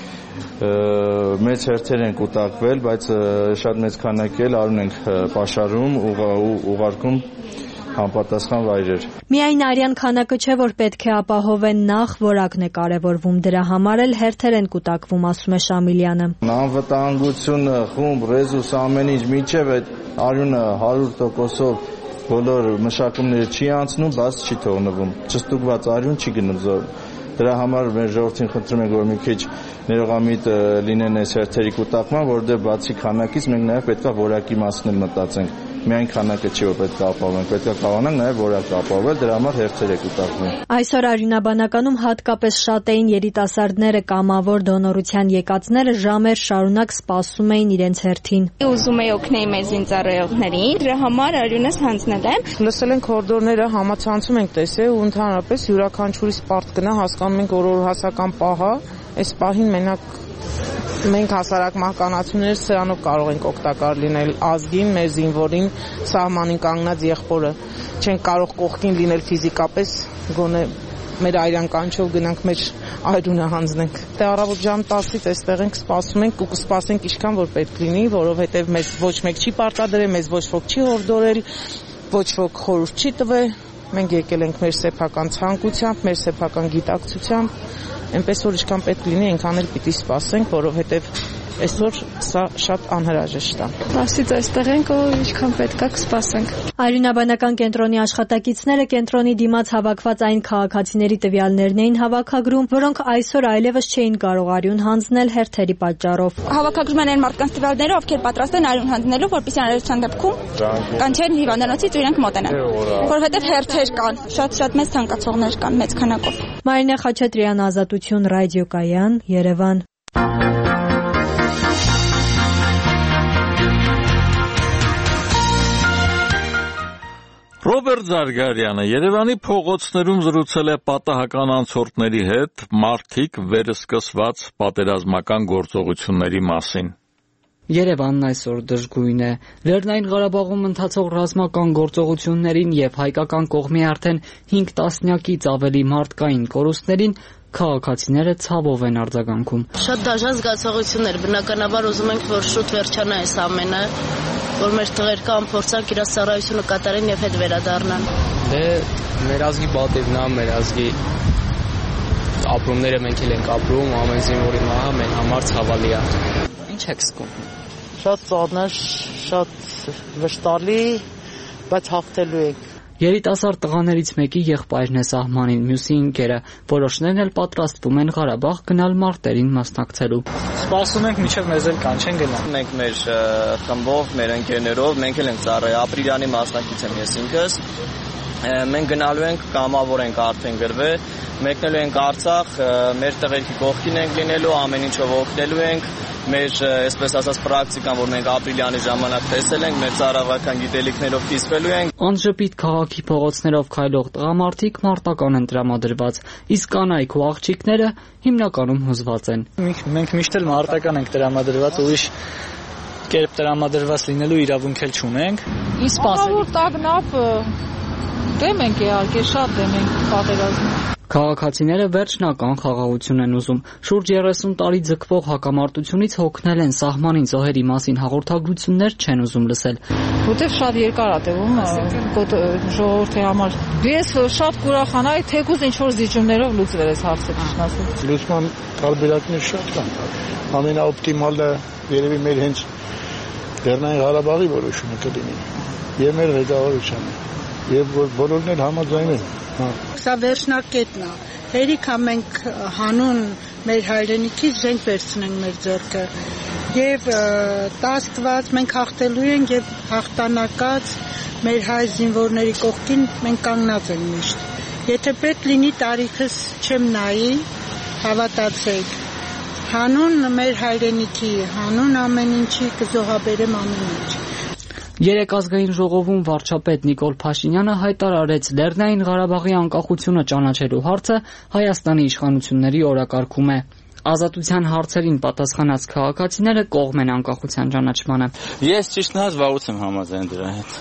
մեծ հերթեր են կուտակվել, բայց շատ մեծ քանակի էլ արյուն ենք պաշարում ու ուղարկում համապատասխան վայրեր։ Միայն արյան քանակը չէ, որ պետք է ապահովեն, նախ որակն է կարևորվում, դրա համար էլ հերթեր են կուտակվում, ասում է Շամիլյանը։ Անվտանգությունը, խումբ, ռեզուս, ամեն ինչ, մինչև այդ արյունը հարյուր տոկոսով բոլոր մշակումները չի անցնում, բաց չի թողնվում։ Չստուգված արյուն չի գնում զոր։ Դրա համար մեր ժողովրդին խնդրում ենք, որ մի քիչ ներողամիտ լինեն այս հերթերի կուտակման, որովհետև բացի քանակից մենք նաև պետքա որակի մասին էլ մտածենք։ Միայն քանակը չի, որ պետք է ապահովենք, պետք է կարողանանք նաև որակը ապահովել, դրա համար հերթեր է կուտակվում։ Այսօր արյունաբանականում հատկապես շատ էին երիտասարդները, կամավոր դոնորության եկածները ժամեր շարունակ սպասում էին իրենց հերթին։ Ուզում էի օգնել մեր զինծառայողներին, դրա համար արյունս հանձնել եմ։ Լսել ենք հորդորները, համացանցում ենք տեսել ու ընդհանրապես յուրաքանչյուրի սպարտ գնա, հասկանում ենք, որ օրհասական պահ է, այս պահին մենակ մենք հասարակ մահկանացուներ սրանով կարող ենք օգտակար լինել ազգին, մեր զինվորին, սահմանին կանգնած եղբորը։ Չենք կարող կողքին լինել ֆիզիկապես, գոնե մեր այրան կանչով գնանք մեր արյունը հանձնենք։ Դե առավոտ ժամ տասից այստեղ ենք, սպասում ենք ու կսպասենք ինչքան որ պետք լինի, որովհետև մեզ ոչ մեկ չի պարտադրել, մեզ ոչ ոք չի հորդորել, ոչ ոք խորհուրդ չի տվել։ Մենք եկել ենք մեր սեփական ցանկությամբ, մեր սեփական գիտակցությամբ, այնպես որ ինչքան պետք լինի, այնքան էլ պիտի սպասենք, որովհետև այսօր սա շատ անհրաժեշտ է։ Տասից այստեղ ենք ու ինչքան պետք է կսպասենք։ Արյունաբանական կենտրոնի աշխատակիցները կենտրոնի դիմաց հավաքված այն քաղաքացիների տվյալներն էին հավաքագրում, որոնք այսօր այլևս չէին կարող արյուն հանձնել հերթերի պատճառով։ Հավաքագրում են այն մարդկանց տվյալները, ովքեր պատրաստ են արյուն հանձնելու, որպեսզի անհրաժեշտության դեպքում կանչեն հիվանդանոցից ու իրենք մոտենան։ Որովհետև հերթեր կան, շատ-շատ մեծ ցանկացողներ կան մեծ քանակով։ Մարինե Խաչատրյան, Ազատություն ռադիոկայան, Երևան։ Ռոբերտ Զարգարյանը Երևանի փողոցներում զրուցել է պատահական անցորդների հետ մարդիկ վերսկսված պատերազմական գործողությունների մասին։ Երևանն այսօր դժգույն է։ Լեռնային Ղարաբաղում ընթացող ռազմական գործողություններին եւ հայկական կողմի արդեն հինգ տասնյակից ավելի մարդկային կորուստներին քաղաքացիները ցավով են արձագանքում։ Շատ դաժան զգացողություններ, բնականաբար ուզում ենք, որ շուտ վերջանա այս ամենը, որ մեր տղերքը ամփորձանք իրաց ծառայությունը կատարեն եւ հետ վերադառնան։ Դե մեր ազգի պատիվն է, մեր ազգի ապրումները մենք էլ ենք ապրում, ամեն զինվորի մահը մեր համար ցավալի է։ Ինչ եք զգում։ Շատ ծանր, շատ վշտալի, բայց հաղթելու ենք։ Երիտասարդ տղաներից մեկի եղբայրն է սահմանին, մյուսի ընկերը, որոշներն էլ պատրաստվում են Ղարաբաղ գնալ մարտերին մասնակցելու։ Սպասում ենք մինչև մեզ էլ կանչեն գնալ։ Մենք մեր խմբով, մեր ընկերներով, մենք էլ ենք ծառայ ապրիլյանի մասնակից եմ ես ինքս։ Մենք գնալու ենք, կամավոր ենք արդեն գրվել, մեկնելու ենք Արցախ, մեր տղերքի կողքին ենք լինելու, ամեն ինչով օգնելու ենք, մեր, այսպես ասած, պրակտիկան, որ մենք ապրիլյանի ժամանակ տեսել ենք, մեր ծառայական գիտելիքներով կիսվելու ենք։ Անժպիտ քաղաքի փողոցներով քայլող տղամարդիկ մարտական են տրամադրված, իսկ կանայք ու աղջիկները հիմնականում հուզված են։ Մենք միշտ էլ մարտական ենք տրամադրված, ուրիշ կերպ տրամադրված լինելու իրավունք էլ չունենք։ Ինչ սպասել։ Տագնապ դեմ ենք իհարկե, շատ դեմ ենք պատերազմին։ Քաղաքացիները վերջնական խաղաղություն են ուզում։ Շուրջ երեսուն տարի ձգվող հակամարտությունից հոգնել են, սահմանին զոհերի մասին հաղորդագրություններ չեն ուզում լսել։ Որտեվ շատ երկար է տևում ժողովրդի համար։ Ես շատ կուրախանայի, թեկուզ ինչ որ զիջումներով լուծվել է հարցը, ճիշտ ասած։ Լուծման տարբերակներ շատ կան։ Ամենաօպտիմալը երևի մեր հենց Լեռնային Ղարաբաղի որոշումը կլինի եւ մեր ղեկավարությունը, եւ որ բոլորն էլ համաձայնեն։ Սա վերջնակետն է։ Հերիք է մենք հանուն մեր հայրենիքից զենք վերցնենք մեր ձեռքը եւ տաստված մենք հաղթելու ենք եւ հաղթանակած մեր հայ զինվորների կողքին մենք կանգնած ենք միշտ։ Եթե պետք լինի տարիքս չեմ նայի, հավատացեք, հանուն մեր հայրենիքի, հանուն ամեն ինչի կզոհաբերեմ ամեն ինչ։ Երեք ազգային ժողովում վարչապետ Նիկոլ Փաշինյանը հայտարարեց Լեռնային Ղարաբաղի անկախությունը ճանաչելու հարցը Հայաստանի իշխանությունների օրակարգում է։ Ազատության հարցերին պատասխանած քաղաքացիները կողմ են անկախության ճանաչմանը։ Ես ճիշտ ասած վաղուց եմ համաձայն դրա հետ։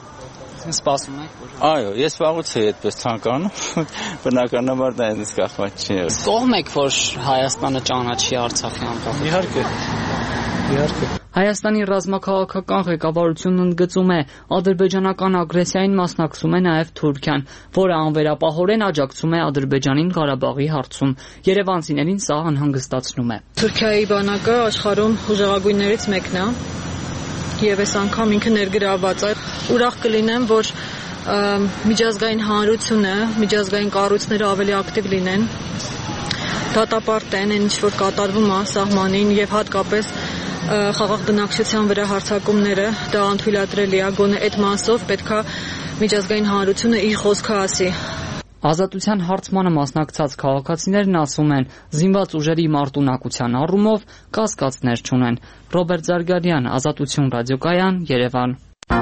Սպասում եք, որ Այո, ես վաղուց էի այդպես ցանկանում, բնականաբար դա ինձ կախված չի։ Կողմ եք, որ Հայաստանը ճանաչի Արցախի անկախությունը։ Իհարկե։ Իհարկե։ Հայաստանի ռազմաքաղաքական ղեկավարությունն ընդգծում է, ադրբեջանական ագրեսիային մասնակցում է նաև Թուրքիան, որը անվերապահորեն աջակցում է Ադրբեջանին Ղարաբաղի հարցում։ Երևանցիներին սա անհանգստացնում է։ Թուրքիայի բանակը աշխարհում ուժեղագույններից մեկն է, եւ այս անգամ ինքը ներգրավված է։ Ուրախ կլինեմ, որ միջազգային հանրությունը, միջազգային կառույցները ավելի ակտիվ լինեն, դատապարտեն այն ինչ որ կատարվում է սահմանին եւ հատկապես խաղաղ բնակչության վրա հարձակումները, դա անթույլատրելի է, գոնե այդ մասով պետքա միջազգային հանրությունը իր խոսքը ասի։ Ազատության հարցմանը մասնակցած քաղաքացիներն ասում են, զինված ուժերի մարտունակության առումով կասկածներ չունեն։ Ռոբերտ Զարգարյան, Ազատություն ռադիոկայան, Երևան։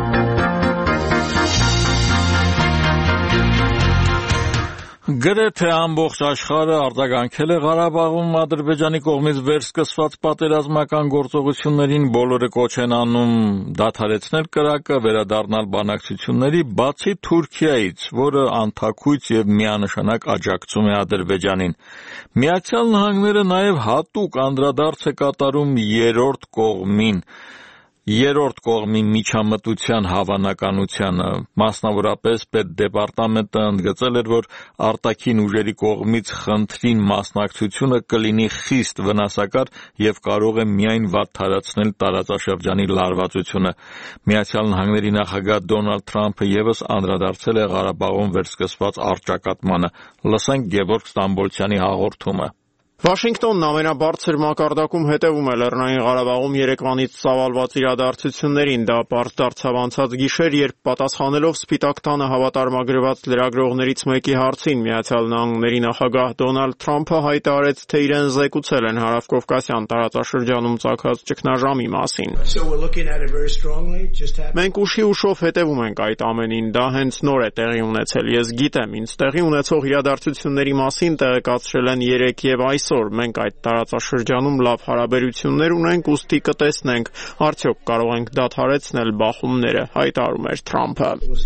Գրեթե ամբողջ աշխարհը արձագանքել է Ղարաբաղում Ադրբեջանի կողմից վերսկսված պատերազմական գործողություններին, բոլորը կոչ են անում դադարեցնել կրակը, վերադառնալ բանակցությունների, բացի Թուրքիայից, որը անթաքույց եւ միանշանակ աջակցում է Ադրբեջանին։ Միացյալ Նահանգները նաեւ հատուկ անդրադարձ է կատարում երրորդ կողմին։ Երրորդ կողմի միջամտության հավանականությանը, մասնավորապես Պետդեպարտամենտը ընդգծել էր, որ արտաքին ուժերի կողմից խնդրին մասնակցությունը կլինի խիստ վնասակար եւ կարող է միայն վատթարացնել տարածաշրջանի լարվածությունը։ Միացյալ Նահանգների նախագահ Դոնալդ Թրամփը եւս անդրադարձել է Ղարաբաղում վերսկսված առճակատմանը։ Լսենք Գևորգ Ստամբոլցյանի հաղորդումը։ Վաշինգտոնն ամենաբարձր մակարդակում հետևում է Լեռնային Ղարաբաղում երեկվանից ծավալված իրադարձություններին, դա պարզ դարձավ անցած գիշեր, երբ պատասխանելով Սպիտակ տանը հավատարմագրված լրագրողներից մեկի հարցին, Միացյալ Նահանգների նախագահ Դոնալդ Թրամփը հայտարարեց, թե իրեն զեկուցել են Հարավկովկասյան տարածաշրջանում ծագած ճգնաժամի մասին։ Մենք ուշի ուշով հետևում ենք այդ ամենին, դա հենց նոր է տեղի ունեցել, ես գիտեմ, ինձ տեղի ունեցող իրադարձությունների մասին տեղեկացրել են երեկ եւ այս այսօր մենք այդ տարածաշրջանում լավ հարաբերություններ ունենք, ուստի կտեսնենք, արդյոք կարող ենք դադարեցնել բախումները, հայտարարում էր Թրամփը։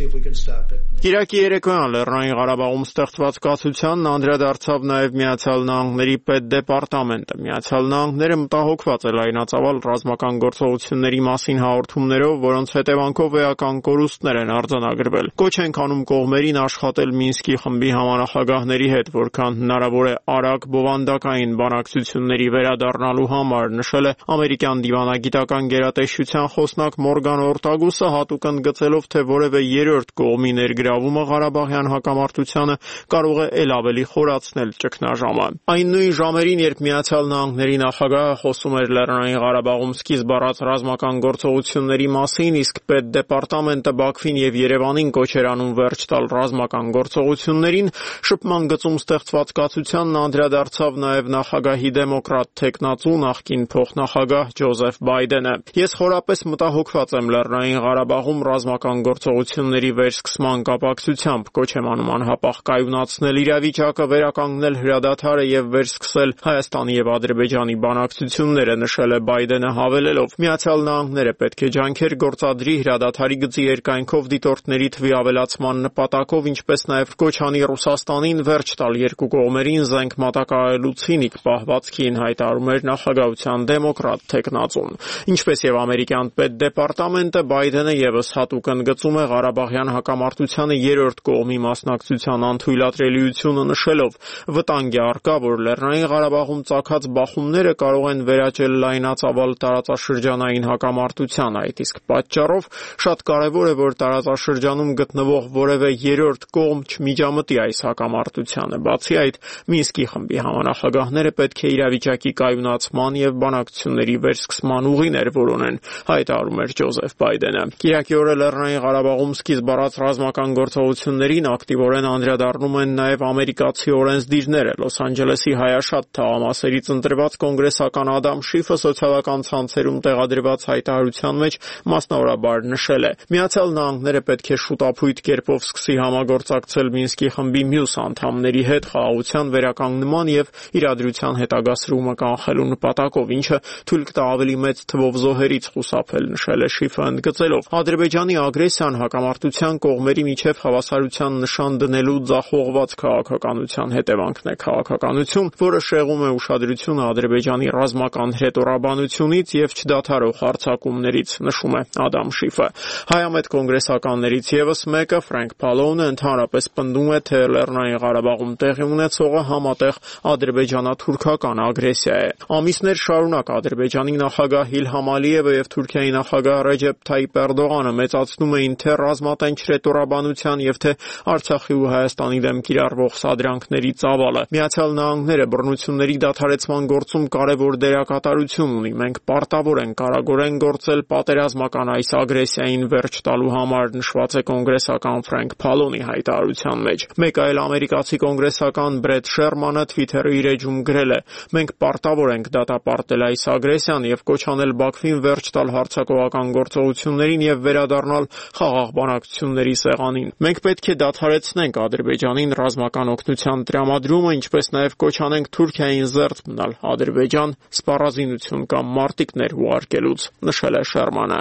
Կիրակի երեկոյան Լեռնային Ղարաբաղում ստեղծված կացությանն անդրադարձավ նաև Միացյալ Նահանգների պետդեպարտամենտը։ Միացյալ Նահանգները մտահոգված է լայնածավալ ռազմական գործողությունների մասին հաղորդումներով, որոնց հետևանքով էական կորուստներ են արձանագրվել։ Կոչ են անում կողմերին աշխատել Մինսկի խմբի համանախագահների հետ, որքան հնարավոր է արագ բովանդակային բանակցությունների վերադառնալու համար, նշել է ամերիկյան դիվանագիտական գերատեսչության խոսնակ Մորգան Օրտագուսը, հատուկ ընդգծելով, թե որևէ երրորդ կողմի ներգրավումը Ղարաբաղյան հակամարտությանը կարող է ել ավելի խորացնել ճգնաժամը։ Այն նույն ժամերին, երբ Միացյալ Նահանգների նախագահը խոսում էր Լեռնային Ղարաբաղում սկիզբ առած ռազմական գործողությունների մասին, իսկ պետդեպարտամենտը Բաքվին եւ Երևանին կոչ էր անում վերջ տալ ռազմական գործողություններին, շփման գծում ստեղծված կացությանն անդրադարձավ նաև նախագահի դեմոկրատ թեկնածու նախկին փոխնախագահ Ջոզեֆ Բայդենը։ Ես խորապես մտահոգված եմ Լեռնային Ղարաբաղում ռազմական գործողությունների վերսկսման կապակցությամբ, կոչ եմ անում անհապաղ կայունացնել իրավիճակը, վերականգնել հրադադարը եւ վերսկսել Հայաստանի եւ Ադրբեջանի բանակցությունները, նշել է Բայդենը, հավելելով. Միացյալ Նահանգները պետք է ջանքեր գործադրի հրադադարի գծի երկայնքով դիտորդների թվի ավելացման նպատակով, ինչպես նաև կոչ անի Ռուսաստանին վերջ տալ երկու կողմերին զենք մատակարարելու ցինիկ պահվածքին, հայտարարում էր նախագահության դեմոկրատ թեկնածուն։ Ինչպես եւ ամերիկյան պետդեպարտամենտը, Բայդենը եւս հատուկ ընդգծում է Ղարաբաղյան հակամարտությանը երրորդ կողմի մասնակցության անթույլատրելիությունը, նշելով. վտանգ է առկա, որ Լեռնային Ղարաբաղում ծագած բախումները կարող են վերաճել լայնածավալ տարածաշրջանային հակամարտության, այդ իսկ պատճառով շատ կարևոր է, որ տարածաշրջանում գտնվող որևէ երրորդ կողմ չմիջամտի այս հակամարտությանը։ Բացի այդ, Մինսկի խմբի համանախագահները պետք է իրավիճակի կայունացման եւ բանակցությունների վերսկսման ուղիներ որոնեն, հայտարարում էր Ջոզեֆ Բայդենը։ Կիրակի օրը Լեռնային Ղարաբաղում սկիզբ առած ռազմական գործողություններին ակտիվորեն անդրադառնում են նաև ամերիկացի օրենսդիրները։ Լոս Անջելեսի հայաշատ թաղամասերից ընտրված կոնգրեսական Ադամ Շիֆը սոցիալական ցանցերում տեղադրված հայտարարության մեջ մասնավորաբար նշել է. Միացյալ Նահանգները պետք է շուտապույտ կերպով սկսի համագործակցել Մինսկի խմբի մյուս անդամների հետ խաղաղության վերականգնման եւ իրադրության հետագա սրումը կանխելու նպատակով, ինչը թույլ կտա ավելի մեծ թվով զոհերից խուսափել, նշել է Շիֆը, ընդգծելով. Ադրբեջանի ագրեսիան հակամարտության կողմերի միջև հավասարության նշան դնելու ձախողված քաղաքականության հետևանքն է, քաղաքականություն, որը շեղում է ուշադրությունը Ադրբեջանի ռազմական հրետորաբանությունից եւ չդադարող հարձակումներից, նշում է Ադամ Շիֆը։ Հայամետ կոնգրեսականներից եւս մեկը, Ֆրենկ Փալոունը, ընդհանրապես պնդում է, թե Լեռնային Ղարաբաղում տեղի ունեցողը համատեղ ադրբեջանա-թուրքական ագրեսիա է։ Ամիսներ շարունակ Ադրբեջանի նախագահ Իլհամ Ալիևը եւ Թուրքիայի նախագահ Ռեջեփ Թայիպ Էրդողանը մեծացնում էին թե ռազմատենչ հրետորաբանության եւ թե Արցախի ու Հայաստանի դեմ կիրառվող սադրանքների ծավալը։ Միացյալ Նահանգները բռնությունների դադարեցման գործում կարևոր դերակատարություն ունի։ Մենք պարտավոր ենք կարագորեն գործել պատերազմական այս ագրեսիային վերջ տալու համար, նշված է կոնգրեսական Ֆրենկ Փալոնի հայտարարության մեջ։ Մեկ այլ ամերիկացի կոնգրեսական Բրեդ Շերմանը Twitter-ի իր էջում գրել է. մենք պարտավոր ենք դատապարտել այս ագրեսիան եւ կոչ անել Բաքվին վերջ տալ հարձակողական գործողություններին եւ վերադառնալ խաղաղ բանակցությունների սեղանին։ Մենք պետք է դադարեցնենք Ադրբեջանին ռազմական օգնության տրամադրումը, ինչպես նաեւ կոչ անենք Թուրքիային զերծ մնալ Ադրբեջան սպառազինություն կամ մարտիկներ ուղարկելուց, նշել է Շերմանը։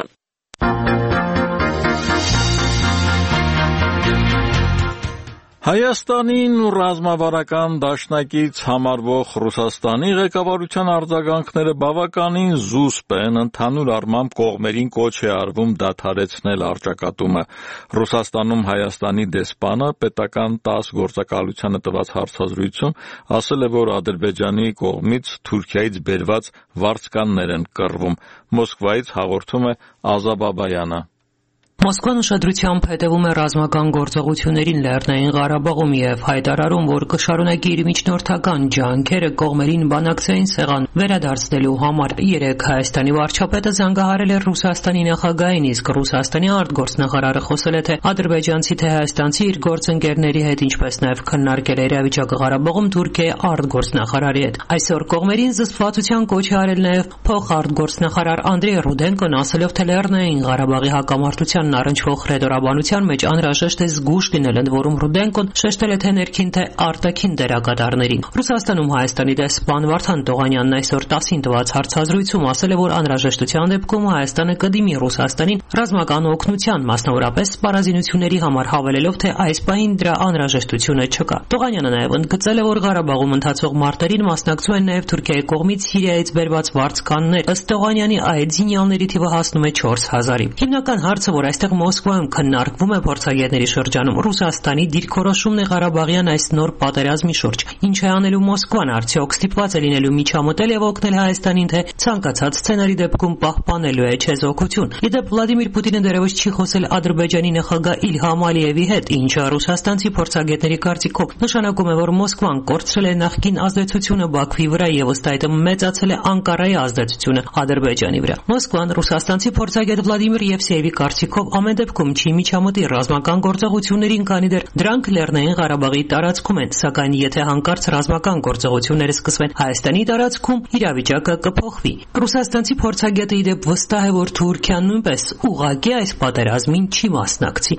Հայաստանին ու ռազմավարական դաշնակից համարվող Ռուսաստանի ղեկավարության արձագանքները բավականին զուսպ են, ընդհանուր առմամբ կողմերին կոչ է արվում դադարեցնել առճակատումը։ Ռուսաստանում Հայաստանի դեսպանը պետական տաս գործակալությանը տված հարցազրույցում ասել է, որ Ադրբեջանի կողմից Թուրքիայից բերված վարձկաններ են կռվում։ Մոսկվայից հաղորդում է Ազա Բաբայանը։ Մոսկվան ուշադրությամբ հետևում է ռազմական գործողություններին Լեռնային Ղարաբաղում եւ հայտարարում, որ կշարունակի իր միջնորդական ջանքերը կողմերին բանակցային սեղան վերադարձնելու համար։ Երեկ Հայաստանի վարչապետը զանգահարել է Ռուսաստանի նախագահին, իսկ Ռուսաստանի արտգործնախարարը խոսել է թե ադրբեջանցի թե հայաստանցի իր գործընկերների հետ, ինչպես նաեւ քննարկել է իրավիճակը Ղարաբաղում Թուրքիայի արտգործնախարարի հետ։ Այսօր կողմերին զսպվածության կոչ է արել նաեւ փոխարտգործնախարար Անդրեյ Ռուդենկոն, ասելով, թե Լեռնային Ղարաբաղի հակամարտության առնչվող ռետորաբանության մեջ անհրաժեշտ է զգուշ լինել, ընդ որում Ռուդենկոն շեշտել է թե ներքին թե արտաքին դերակատարներին։ Ռուսաստանում Հայաստանի դեսպան Վարդան Տողանյանն այսօր տասին տված հարցազրույցում ասել է, որ անհրաժեշտության դեպքում Հայաստանը կդիմի Ռուսաստանին ռազմական օգնության, մասնավորապես սպառազինությունների համար, հավելելով, թե այս պահին դրա անհրաժեշտությունը չկա։ Տողանյանը նաև ընդգծել է, որ Ղարաբաղում ընթացող մարտերին մասնակցում են նաև Թուրքիայի կողմից Սիրիայից բերված վարձկաններ։ Ըստ Տողանյանի, այդ զինյալների թիվը հասնում է չորս հազարի։ Հիմնական հարցը, որ այստեղ Մոսկվայում քննարկվում է փորձագետների շրջանում, Ռուսաստանի դիրքորոշումն է Ղարաբաղյան այս նոր պատերազմի շուրջ։ Ինչ է անելու Մոսկվան, արդյոք ստիպված է լինելու միջամտել եւ օգնել Հայաստանին, թե ցանկացած սցենարի դեպքում պահպանելու է չեզոքություն։ Իդեպ Վլադիմիր Պուտինը դեռևս չի խոսել Ադրբեջանի նախագահ Իլհամ Ալիևի հետ, ինչը ռուսաստանցի փորձագետների կարծիքով նշանակում է, որ Մոսկվան կորցրել է նախկին ազդեցությունը Բաքվի վրա եւ ըստ այդմ մեծացել է Անկարայի ազդեցությունը Ադրբեջանի վրա։ Մոսկվան ռուսաստանցի փորձագետ Վլադիմիր Եվսեևի կարծիքով ամեն դեպքում չի միջամտի ռազմական գործողություններին, քանի դեռ դրանք Լեռնային Ղարաբաղի տարածքում են, սակայն եթե հանկարծ ռազմական գործողությունները սկսվեն Հայաստանի տարածքում, իրավիճակը կփոխվի։ Ռուսաստանցի փորձագետը իդեպ վստահ է, որ Թուրքիան նույնպես ուղղակի այս պատերազմին չի մասնակցի։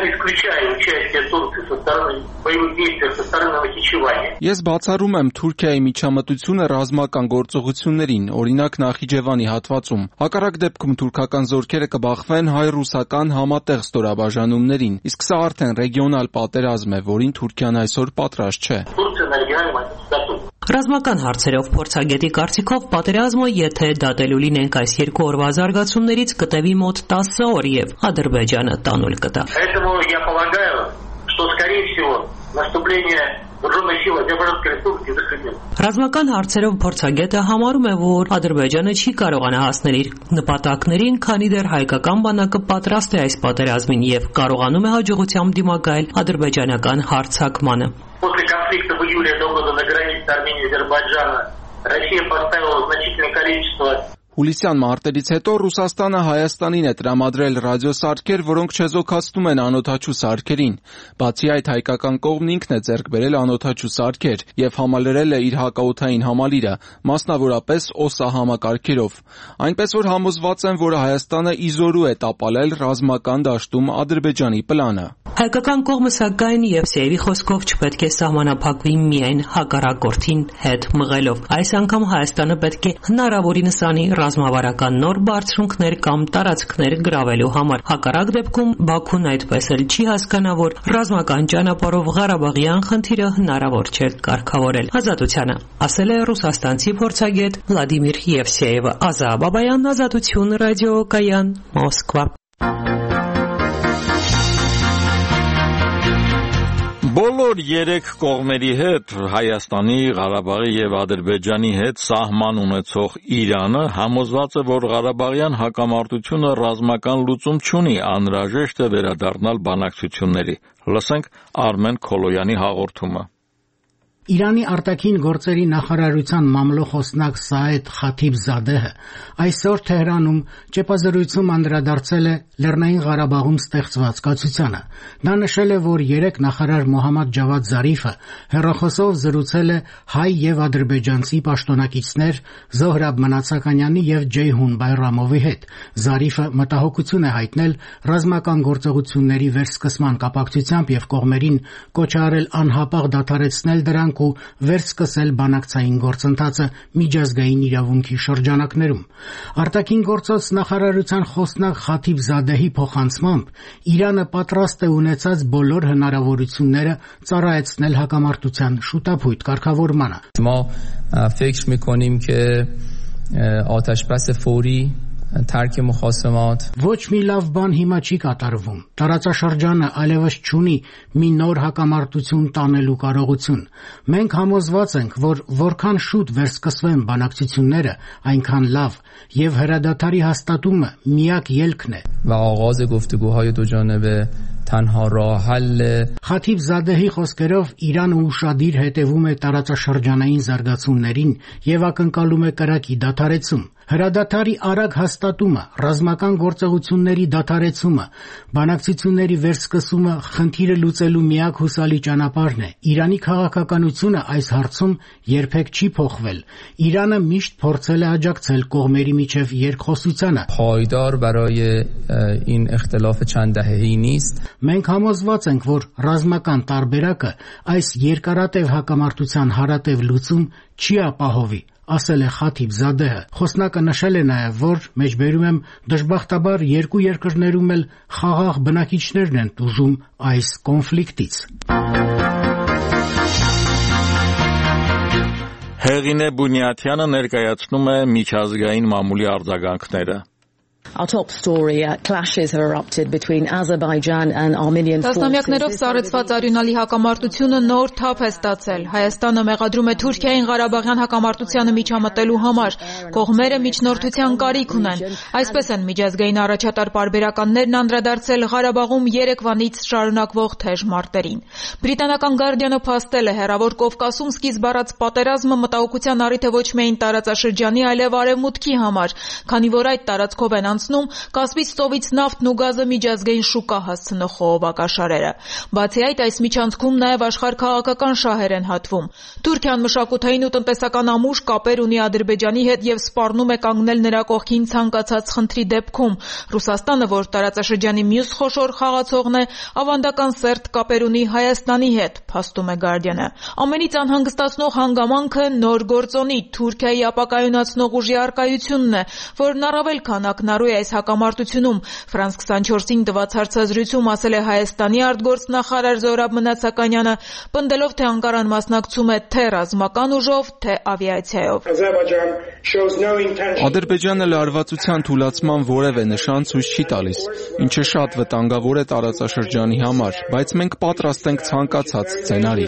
Ես բացառում եմ Թուրքիայի միջամտությունը ռազմական գործողություններին, օրինակ Նախիջևանի հատվածում։ Հակառակ դեպքում թուրքական զորքերը կբախվեն հայ-ռուսական համատեղ ստորաբաժանումներին, իսկ սա արդեն ռեգիոնալ պատերազմ է, որին Թուրքիան այսօր պատրաստ չէ։ Ռազմական հարցերով փորձագետի կարծիքով պատերազմը, եթե դատելու լինենք այս երկու օրվա զարգացումներից, կտևի մոտ տասը օր եւ Ադրբեջանը տանուլ կտա։ Ռազմական հարցերով փորձագետը համարում է, որ Ադրբեջանը չի կարողանա հասնել իր նպատակներին, քանի դեռ հայկական բանակը պատրաստ է այս պատերազմին եւ կարողանում է հաջողությամբ դիմակայել ադրբեջանական հարձակմանը։ После конфликта в июле этого года на границе Армении и Азербайджана Россия поставила значительное количество Հուլիսյան մարտերից հետո Ռուսաստանը Հայաստանին է տրամադրել ռադիոսարքեր, որոնք չեզոքացնում են անօդաչու սարքերին։ Բացի այդ, հայկական կողմն ինքն է ձեռք բերել անօդաչու սարքեր եւ համալրել է իր հակաօդային համալիրը, մասնավորապես օսա համակարգերով։ Այնպես որ համոզված են, որ Հայաստանը իզորու է տապալել ռազմական դաշտում Ադրբեջանի պլանը։ Հայկական կողմը սակայն Եվսեևի խոսքով չպետք է սահմանափակվի միայն հակառակորդին հետ մղելով։ Այս անգամ Հայաստանը պետք է հնարավորինս անի ռազմավարական նոր բարձունքներ կամ տարածքներ գրավելու համար։ Հակառակ դեպքում Բաքուն այդպես էլ չի հասկանա, որ ռազմական ճանապարհով Ղարաբաղյան խնդիրը հնարավոր չէ կարգավորել։ Ազատությանը ասել է ռուսաստանցի փորձագետ Վլադիմիր Եվսեևը։ Ազա Բաբայան, Ազատություն, ռադիոկայան, Մոսկվա։ Բոլոր երեք կողմերի հետ Հայաստանի, Ղարաբաղի եւ Ադրբեջանի հետ սահման ունեցող Իրանը համոզված է, որ Ղարաբաղյան հակամարտությունը ռազմական լուծում չունի, անհրաժեշտ է վերադառնալ բանակցությունների։ Լսենք Արմեն Քոլոյանի հաղորդումը։ Իրանի արտաքին գործերի նախարարության մամլոխոսնակ Սաեդ Խաթիբզադեհը այսօր Թեհրանում ճեպազրույցում անդրադարձել է Լեռնային Ղարաբաղում ստեղծված կացությանը։ Նա նշել է, որ երեք նախարար Մոհամմադ Ջավադ Զարիֆը հեռախոսով զրուցել է հայ եւ ադրբեջանցի պաշտոնակիցներ Զոհրաբ Մնացականյանի եւ Ջեյհուն Բայրամովի հետ։ Զարիֆը մտահոգություն է հայտնել ռազմական գործողությունների վերսկսման կապակցությամբ եւ կողմերին կոչ արել անհապաղ դադարեցնել դրանք ու վերսկսել բանակցային գործընթացը միջազգային իրավունքի շրջանակներում։ Արտաքին գործոց նախարարության խոսնակ Խաթիբզադեհի փոխանցմամբ Իրանը պատրաստ է ունեցած բոլոր հնարավորությունները ծառայեցնել հակամարտության շուտափույթ կարգավորմանը։ ما فکر می‌کنیم که آتشبس فوری ترک مخاصمات Ոչ մի լավ բան հիմա չի կատարվում։ Տարածաշրջանը այլևս չունի մի նոր հակամարտություն տանելու կարողություն։ Մենք համոզված ենք, որ որքան շուտ վերսկսվեն բանակցությունները, այնքան լավ, եւ հրադադարի հաստատումը միակ ելքն է։ و آغاز گفتگوهای دو جانبه تنها راه حل Խաթիվ Զադեհի խոսքերով Իրանը ուշադիր հետևում է տարածաշրջանային զարգացումներին եւ ակնկալում է կրակի դադարեցում։ Հրադադարի արագ հաստատումը, ռազմական գործողությունների դադարեցումը, բանակցությունների վերսկսումը խնդիրը լուծելու միակ հուսալի ճանապարհն է։ Իրանի քաղաքականությունը այս հարցում երբեք չի փոխվել։ Իրանը միշտ փորձել է աջակցել կողմերի միջև երկխոսությանը։ پایدار برای این اختلاف چند دهه‌ای نیست. Մենք համոզված ենք, որ ռազմական տարբերակը այս երկարատև հակամարտության հարատև լուծում չի ապահովի, ասել է Խաթիվ Զադեհը։ Խոսնակը նշել է նաև, որ մեջբերում եմ դժբախտաբար երկու երկրներում էլ խաղաղ բնակիչներն են տուժում այս կոնֆլիկտից։ Հեղինե Բունյաթյանը ներկայացնում է միջազգային մամուլի արձագանքները։ Our top story uh, clashes have erupted between Azerbaijan and Armenian forces. Տասնամյակներով սառեցված արյունալի հակամարտությունը նոր թափ է ստացել։ Հայաստանը մեղադրում է Թուրքիային Ղարաբաղյան հակամարտությանը միջամտելու համար։ Կողմերը միջնորդության կարիք ունեն։ Այսպես են միջազգային առաջատար պարբերականներն անդրադարձել Ղարաբաղում երեկվանից շարունակվող թեժ մարտերին։ Բրիտանական Guardian-ը փաստել է հեռավոր Կովկասում սկիզբ առած պատերազմը մտահոգության առիթ է ոչ միայն տարածաշրջանի, այլև արևմուտքի համար, քանի որ այդ տարածքով են անցնում Կասպից ծովից նավթն ու գազը միջազգային շուկա հասցնող խողովակաշարերը։ Բացի այդ, այս միջանցքում նաև աշխարհքաղաքական շահեր են հատվում։ Թուրքիան մշակութային ու տնտեսական ամուր կապեր ունի Ադրբեջանի հետ եւ սպառնում է կանգնել նրա կողքին ցանկացած խնդրի դեպքում։ Ռուսաստանը, որ տարածաշրջանի մյուս խոշոր խաղացողն է, ավանդական սերտ կապեր ունի Հայաստանի հետ, փաստում է Guardian-ը։ Ամենից անհանգստացնող հանգամանքը նոր գործոնի Թուրքիայի ապակայունացնող ուժի առկայությունն է, որն առավել քան ակնառու է այս հակամարտությունում։ Ֆրանս քսանչորսին տված հարցազրույցում ասել է Հայաստանի արտգործնախարար Զորաբ Մնացականյանը, պնդելով, թե Անկարան մասնակցում է թե ռազմական ուժով, թե ավիացիայով։ Ադրբեջանը լարվածության թուլացման որևէ նշան ցույց չի տալիս, ինչը շատ վտանգավոր է տարածաշրջանի համար, բայց մենք պատրաստ ենք ցանկացած սցենարի։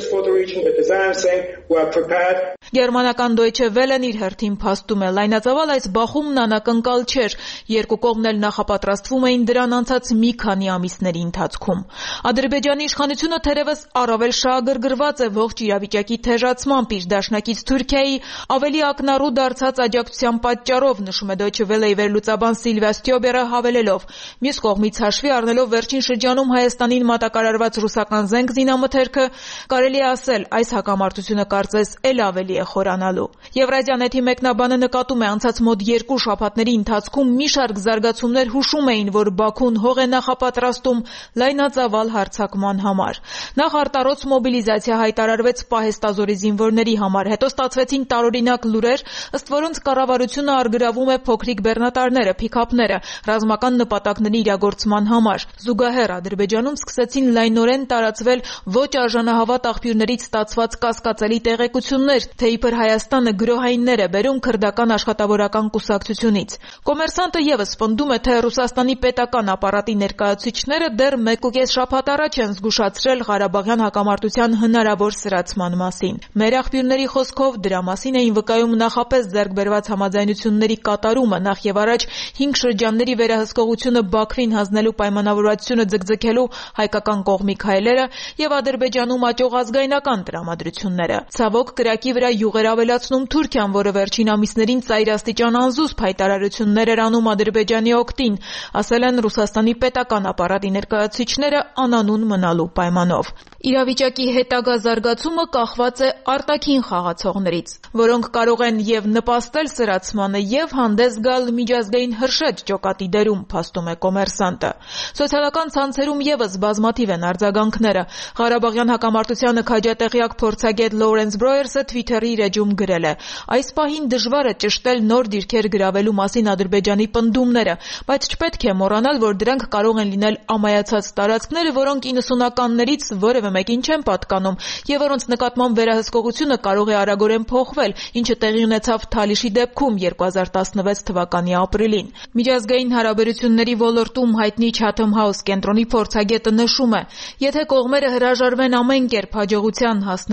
Գերմանական Deutsche Welle-ն իր հերթին փաստում է, լայնածավալ այս բախումն անակնկալ չէր։ Երկու կողմն էլ նախապատրաստվում էին դրան անցած մի քանի ամիսների ընթացքում։ Ադրբեջանի իշխանությունը թերևս առավել շահագրգռված է ողջ իրավիճակի թեժացմամբ իր դաշնակից Թուրքիայի ավելի ակնառու դարձած աջակցության պատճառով, նշում է Deutsche Welle-ի վերլուծաբան Սիլվիա Ստյոբերը հավելելով։ Մյուս կողմից հաշվի առնելով վերջին շրջանում Հայաստանին մատակարարված ռուսական զենք զինամթերքը, կարելի է ասել, այս հակամարտությունը կարծես էլ ավելի է խորանալու։ Եվրազիանետի մեկնաբանը նկատում է, անցած մոտ երկու շաբաթների ընթացքում մի շարք զարգացումներ հուշում էին, որ Բաքուն հող է նախապատրաստում լայնածավալ հարձակման համար։ Նախ արտառոց մոբիլիզացիա հայտարարվեց պահեստազորի զինվորների համար, հետո ստացվեցին տարօրինակ լուրեր, ըստ որոնց կառավարությունը արգրավում է փոքրիկ բեռնատարները, փիքափները, ռազմական նպատակների իրագործման համար։ Զուգահեռ Ադրբեջանում սկսեցին լայնորեն տարածվել ոչ արժանահավատ աղբյուրներից ստացված կասկածելի տեղեկություններ, թե իբր Հայաստանը գրոհայիններ է բերում քրդական աշխատավորական կուսակցությունից։ Կոմերսանտը եւս պնդում է, թե Ռուսաստանի պետական ապարատի ներկայացուցիչները դեռ մեկ ու կես շաբաթ առաջ են զգուշացրել Ղարաբաղյան հակամարտության հնարավոր սրացման մասին։ Մեր աղբյուրների խոսքով դրա մասին էին վկայում նախապես ձեռք բերված համաձայնությունների կատարումը, նախ եւ առաջ հինգ շրջանների վերահսկողությունը Բաքվին հանձնելու պայմանավորվածությունը ձգձգելու հայկական կողմի քայլերը եւ Ադրբեջանում աճող ազգայնական տրամադրությունները։ Ցավոք կրակի վրա յուղեր ավելացնում Թուրքիան, որը վերջին ամիսներին ծայրաստիճան անզուսպ հայտարարություններ էր անում Ադրբեջանի օգտին, ասել են Ռուսաստանի պետական ապարատի ներկայացուցիչները անանուն մնալու պայմանով։ Իրավիճակի հետագա զարգացումը կախված է արտաքին խաղացողներից, որոնք կարող են եւ նպաստել սրացմանը եւ հանդես գալ միջազգային հրշեջ ջոկատի դերում, փաստում է Կոմերսանտը։ Սոցիալական ցանցերում եւս բազմաթիվ են արձագանքները։ Ղարաբաղյան հակամարտությանը քաջատեղյակ փորձագետ Լորենս Բրոյերսը Twitter-ի իր էջում գրել է. «Այս պահին դժվար է ճշտել նոր դիրքեր գրավելու մասին Ադրբեջանի պնդումները, բայց չպետք է մոռանալ, որ դրանք կարող են լինել ամայացած տարածքները, որոնք իննսունականներից որևէ մեկին չեն պատկանում եւ որոնց նկատմամբ վերահսկողությունը կարող է արագորեն փոխվել, ինչը տեղի ունեցավ Թալիշի դեպքում երկու հազար տասնվեց թվականի ապրիլին»։ Միջազգային հարաբերությունների ոլորտում հայտնի Chatham House կենտրոնի փորձագետը նշում է. «Եթե կողմերը հրաժարվեն ամեն կերպ հաջողության հասնել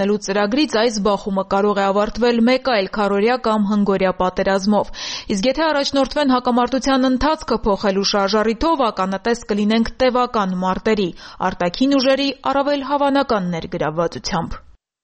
կազմելու ծրագրից այս բախումը կարող է ավարտվել մեկ այլ քառօրյա կամ հնգօրյա պատերազմով։ Իսկ եթե առաջնորդվեն հակամարտության ընթացքը փոխելու շարժառիթով, ականատես կլինենք տևական մարտերի, արտաքին ուժերի առավել հավանական ներգրավվածությամբ։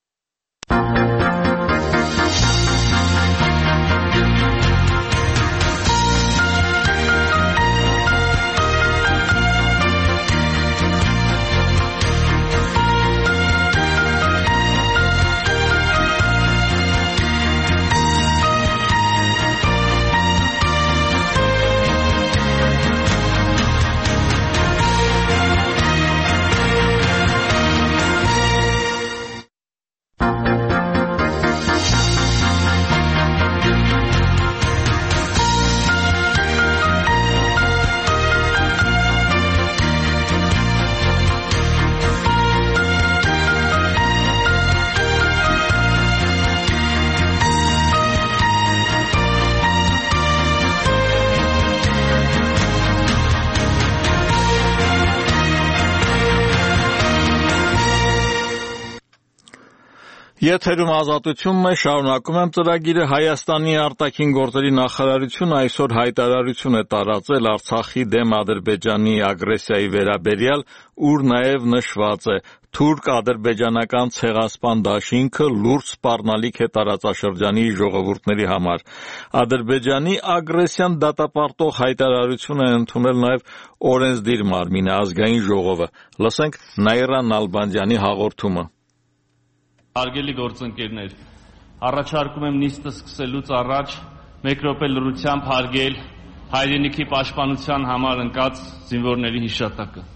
Եթերում ազատությունն է, շարունակում եմ ծրագիրը։ Հայաստանի արտաքին գործերի նախարարությունը այսօր հայտարարություն է տարածել Արցախի դեմ Ադրբեջանի ագրեսիայի վերաբերյալ, ուր նաև նշված է. թուրք-ադրբեջանական ցեղասպան դաշինքը լուրջ սպառնալիք է տարածաշրջանի ժողովուրդների համար։ Ադրբեջանի ագրեսիան դատապարտող հայտարարություն է ընդունել նաև օրենսդիր մարմինը, ազգային ժողովը։ Լսենք Նաիրա Նալբանդյանի հաղորդումը։ Հարգելի գործընկերներ, առաջարկում եմ նիստը սկսելուց առաջ մեկ րոպե լռությամբ հարգել հայրենիքի պաշտպանության համար ընկած զինվորների հիշատակը։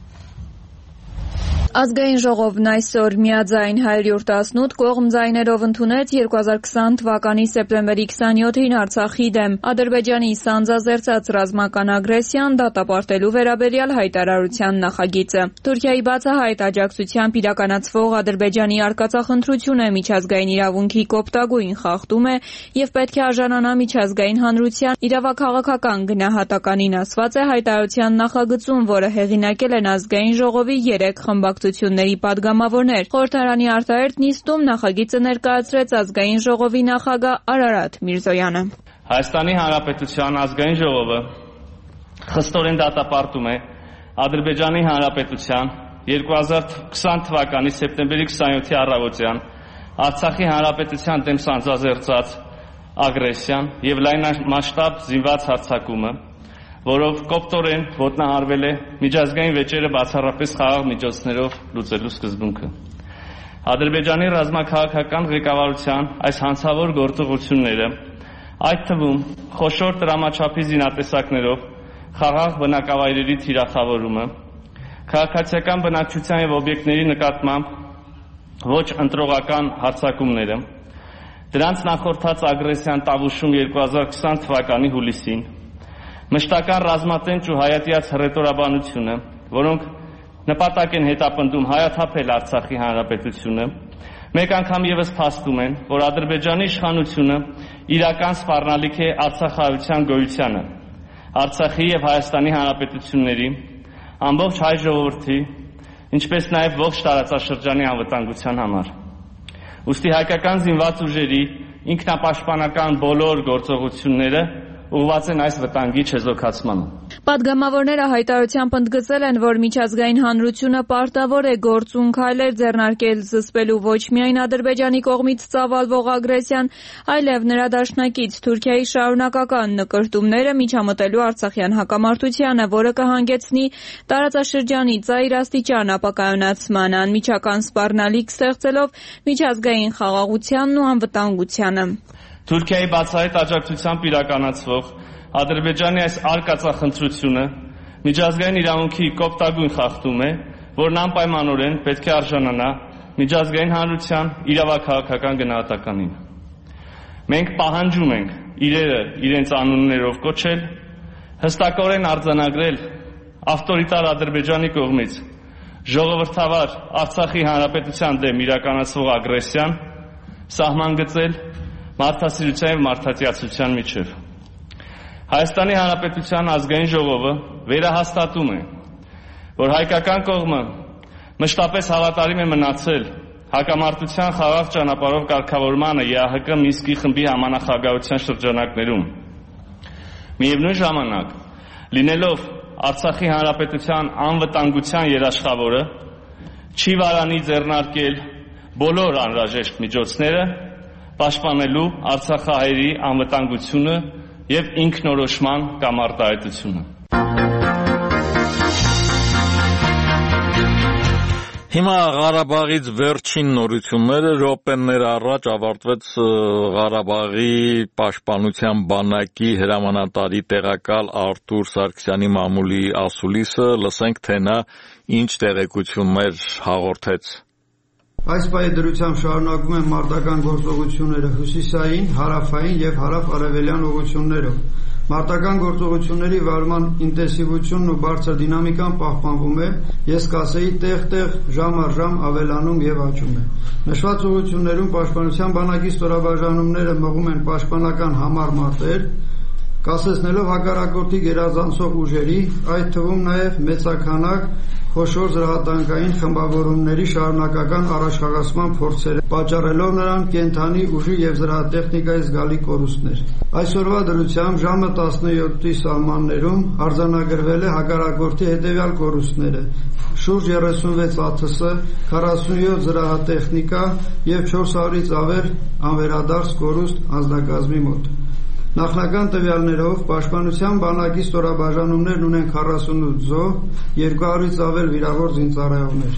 Ազգային ժողովն այսօր միաձայն հարյուր տասնութ կողմ ձայներով ընդունեց երկու հազար քսան թվականի սեպտեմբերի քսանյոթին Արցախի դեմ Ադրբեջանի սանձազերծած ռազմական ագրեսիան դատապարտելու վերաբերյալ հայտարարության նախագիծը։ Թուրքիայի բացահայտ աջակցությամբ իրականացվող Ադրբեջանի արկածախնդրությունը միջազգային իրավունքի կոպտագույն խախտում է եւ պետք է արժանանա միջազգային հանրության իրավաքաղաքական գնահատականին, ասված է հայտարարության նախագծում, որը հեղինակել են ազգային ժողովի երեք խմբակցությունների падգամավորներ։ Խորհրդարանի արտահերթ նիստում նախագիծը ներկայացրեց ազգային ժողովի նախագահ Արարատ Միրզոյանը։ Հայաստանի Հանրապետության ազգային ժողովը խստորեն դատապարտում է Ադրբեջանի Հանրապետության երկու հազար քսան թվականի սեպտեմբերի քսանյոթի առավոտյան Արցախի Հանրապետության դեմ սանձազերծած ագրեսիան եւ լայնամասշտաբ զինված հարձակումը, որով կոպտորեն ոտնահարվել է միջազգային վեճերը բացառապես խաղաղ միջոցներով լուծելու սկզբունքը։ Ադրբեջանի ռազմաքաղաքական ղեկավարության այս հանցավոր գործողությունները, այդ թվում խոշոր տրամաչափի զինատեսակներով խաղաղ բնակավայրերի թիրախավորումը, քաղաքացիական բնակչության եւ օբյեկտների նկատմամբ ոչ ընտրողական հարձակումները, դրանց նախորդած ագրեսիան տավուշում երկու հազար քսան թվականի հուլիսին, մշտական ռազմատենչ ու հայատյաց հռետորաբանությունը, որոնք նպատակ են հետապնդում հայաթափել Արցախի Հանրապետությունը, մեկ անգամ եւս փաստում են, որ Ադրբեջանի իշխանությունը իրական սպառնալիք է արցախայության գոյությանը, Արցախի եւ Հայաստանի Հանրապետությունների, ամբողջ հայ ժողովրդի, ինչպես նաեւ ողջ տարածաշրջանի անվտանգության համար։ Ուստի հայկական զինված ուժերի ինքնապաշտպանական բոլոր գործողությունները ուղղված են այս վտանգի չեզոքացմանը։ Պատգամավորները հայտարարությամբ ընդգծել են, որ միջազգային հանրությունը պարտավոր է գործուն քայլեր ձեռնարկել զսպելու ոչ միայն Ադրբեջանի կողմից ծավալվող ագրեսիան, այլև նրա դաշնակից Թուրքիայի շարունակական նկրտումները միջամտելու Արցախյան հակամարտությանը, որը կհանգեցնի տարածաշրջանի ծայրաստիճան ապակայունացման, անմիջական սպառնալիք ստեղծելով միջազգային խաղաղությանն ու անվտանգությանը։ Թուրքիայի բացահայտ աջակցությամբ իրականացվող Ադրբեջանի այս արկածախնդրությունը միջազգային իրավունքի կոպտագույն խախտում է, որն անպայմանորեն պետք է արժանանա միջազգային հանրության իրավաքաղաքական գնահատականին։ Մենք պահանջում ենք իրերը իրենց անուններով կոչել, հստակորեն արձանագրել ավտորիտար Ադրբեջանի կողմից ժողովրդավար Արցախի Հանրապետության դեմ իրականացվող ագրեսիան, սահմանգծել մարդասիրության և մարդատիացության միջև։ Հայաստանի Հանրապետության ազգային ժողովը վերահաստատում է, որ հայկական կողմը մշտապես հավատարիմ է մնացել հակամարտության խաղաղ ճանապարհով կարգավորմանը ԵԱՀԿ Մինսկի խմբի համանախագահության շրջանակներում։ Միևնույն ժամանակ, լինելով Արցախի հանրապետության անվտանգության երաշխավորը, չի վարանի ձեռնարկել բոլոր անհրաժեշտ միջոցները պաշտպանելու արցախահայերի անվտանգությունը եւ ինքնորոշման կամ արտահայտությունը։ Հիմա Ղարաբաղից վերջին նորությունները րոպեներ առաջ ավարտվեց Ղարաբաղի պաշտպանության բանակի հրամանատարի տեղակալ Արտուր Սարգսյանի մամուլի ասուլիսը, լսենք թե նա ինչ տեղեկություններ հաղորդեց։ Այս պահի դրությամբ շարունակվում են մարտական գործողությունները հյուսիսային, հարավային եւ հարավ-արևելյան ուղղություններով։ Մարտական գործողությունների վարման ինտենսիվությունն ու բարձր դինամիկան պահպանվում է, ես կասեի տեղ-տեղ ժամ առ ժամ ավելանում եւ աճում է։ Նշված ուղղություններում պաշտպանության բանակի ստորաբաժանումները մղում են պաշտպանական համառ մարտեր, կասեցնելով հակառակորդի գերազանցող ուժերի, այդ թվում նաեւ մեծաքանակ խոշոր զրահատանկային խմբավորումների շարունակական առաջխաղացման փորձերը, պատճառելով նրան կենթանի ուժի եւ զրահատեխնիկայի զգալի կորուստներ։ Այսօրվա դրությամբ ժամը տասնյոթի սահմաններում արձանագրվել է հակառակորդի հետևյալ կորուստները՝ շուրջ երեսունվեց ԱԹՍ, քառասունյոթ զրահատեխնիկա եւ չորս հարյուրից ավել անվերադարձ կորուստ անձնակազմի մոտ։ Նախնական տվյալներով պաշտպանության բանակի ստորաբաժանումներն ունեն քառասունութ զոհ, երկու հարյուրից ավել վիրավոր զինծառայողներ։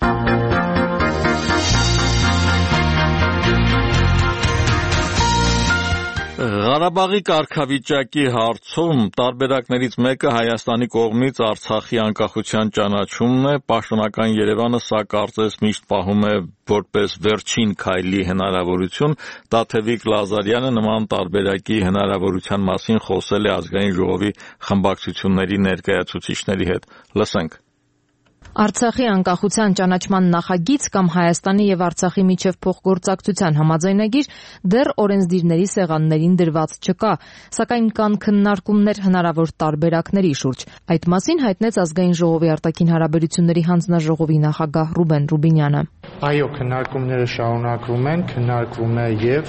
Ղարաբաղի կարգավիճակի հարցում տարբերակներից մեկը Հայաստանի կողմից Արցախի անկախության ճանաչումն է, պաշտոնական Երևանը սա կարծես միշտ պահում է որպես վերջին քայլի հնարավորություն, Տաթևիկ Լազարյանը նման տարբերակի հնարավորության մասին խոսել է ազգային ժողովի խմբակցությունների ներկայացուցիչների հետ։ Լսենք։ Արցախի անկախության ճանաչման նախագիծ կամ Հայաստանի եւ Արցախի միջև փոխգործակցության համաձայնագիր դեռ օրենսդիրների սեղաններին դրված չկա, սակայն կան քննարկումներ հնարավոր տարբերակների շուրջ։ Այդ մասին հայտնեց ազգային ժողովի արտաքին հարաբերությունների հանձնաժողովի նախագահ Ռուբեն Ռուբինյանը։ Այո, քննարկումները շարունակվում են, քննարկվում է եւ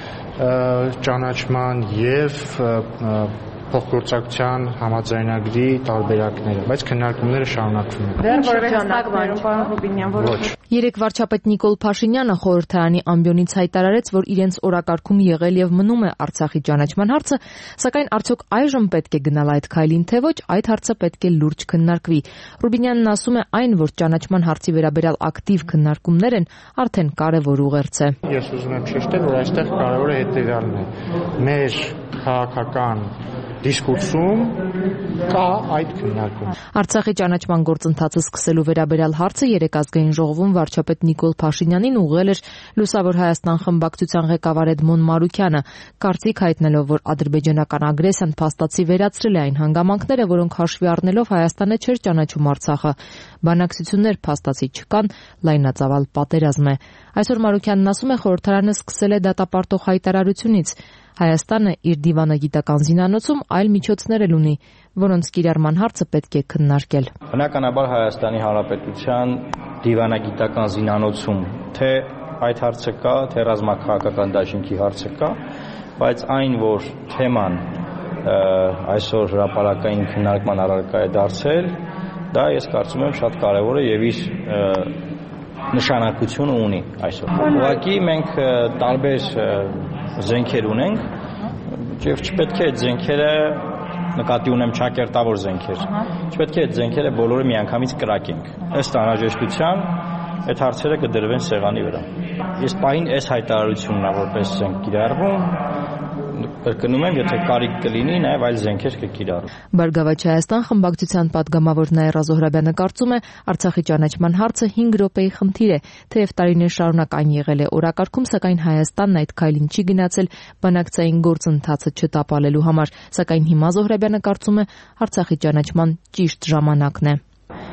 ճանաչման եւ փոխգործակցության համաձայնագրի տարբերակները, բայց քննարկումները շարունակվում են։ Դեռ որևէ հստակ պարոն Ռուբինյան, որոշ։ Երեք վարչապետ Նիկոլ Փաշինյանը խորհրդարանի ամբիոնից հայտարարեց, որ իրենց օրակարգում եղել եւ մնում է Արցախի ճանաչման հարցը, սակայն արդյոք այժմ պետք է գնալ այդ քայլին, թե ոչ, այդ հարցը պետք է լուրջ քննարկվի։ Ռուբինյանն ասում է, այն, որ ճանաչման հարցի վերաբերյալ ակտիվ քննարկումներ են, արդեն կարևոր ուղերձ է։ Ես ուզում եմ շեշտել, որ այստեղ կարևորը հետեւյալն է։ Մեր քաղաքական դիսկուրսում կա այդ քննարկում։ Արցախի ճանաչման գործընթացը սկսելու վերաբերյալ հարցը երեք ազգային ժողովում վարչապետ Նիկոլ Փաշինյանին ուղղել էր Լուսավոր Հայաստան խմբակցության ղեկավար Էդմոն Մարուկյանը, կարծիք հայտնելով, որ ադրբեջանական ագրեսիան փաստացի վերացրել է այն հանգամանքները, որոնք հաշվի առնելով Հայաստանը չէր ճանաչում Արցախը։ Բանակցություններ փաստացի չկան, լայնածավալ պատերազմ է։ Այսօր Մարուկյանն ասում է, խորհրդարանը սկսել է դատապարտող հայտարարությունից։ Հայաստանը իր դիվանագիտական զինանոցում այլ միջոցներ էլ ունի, որոնց կիրառման հարցը պետք է քննարկել։ Բնականաբար Հայաստանի Հանրապետության դիվանագիտական զինանոցում թե այդ հարցը կա, թե ռազմաքաղաքական դաշինքի հարցը կա, բայց այն, որ թեման այսօր հրապարակային քննարկման առարկա է դարձել, դա ես կարծում եմ շատ կարևոր է եւ իր նշանակություն ունի այսօր։ Ուղղակի մենք տարբեր զենքեր ունենք եւ չպետք է այդ զենքերը նկատի ունեմ ճակերտավոր զենքեր չպետք է այդ զենքերը բոլորը միանգամից կրակենք ըստ անհրաժեշտության այդ հարցերը կդրվեն սեղանի վրա ես պահին այս հայտարարությունն է որպես զենք կիրառվում կրկնում եմ, եթե կարիք կլինի, նաև այլ զենքեր կկիրառվեն։ Բարգավաճ Հայաստան խմբակցության պատգամավոր Նաիրա Զոհրաբյանը կարծում է, Արցախի ճանաչման հարցը հինգ րոպեի խնդիր է, թեև տարիներ շարունակ այն եղել է օրակարգում, սակայն Հայաստանն այդ քայլին չի գնացել բանակցային գործընթացը չտապալելու համար, սակայն հիմա Զոհրաբյանը կարծում է, Արցախի ճանաչման ճիշտ ժամանակն է։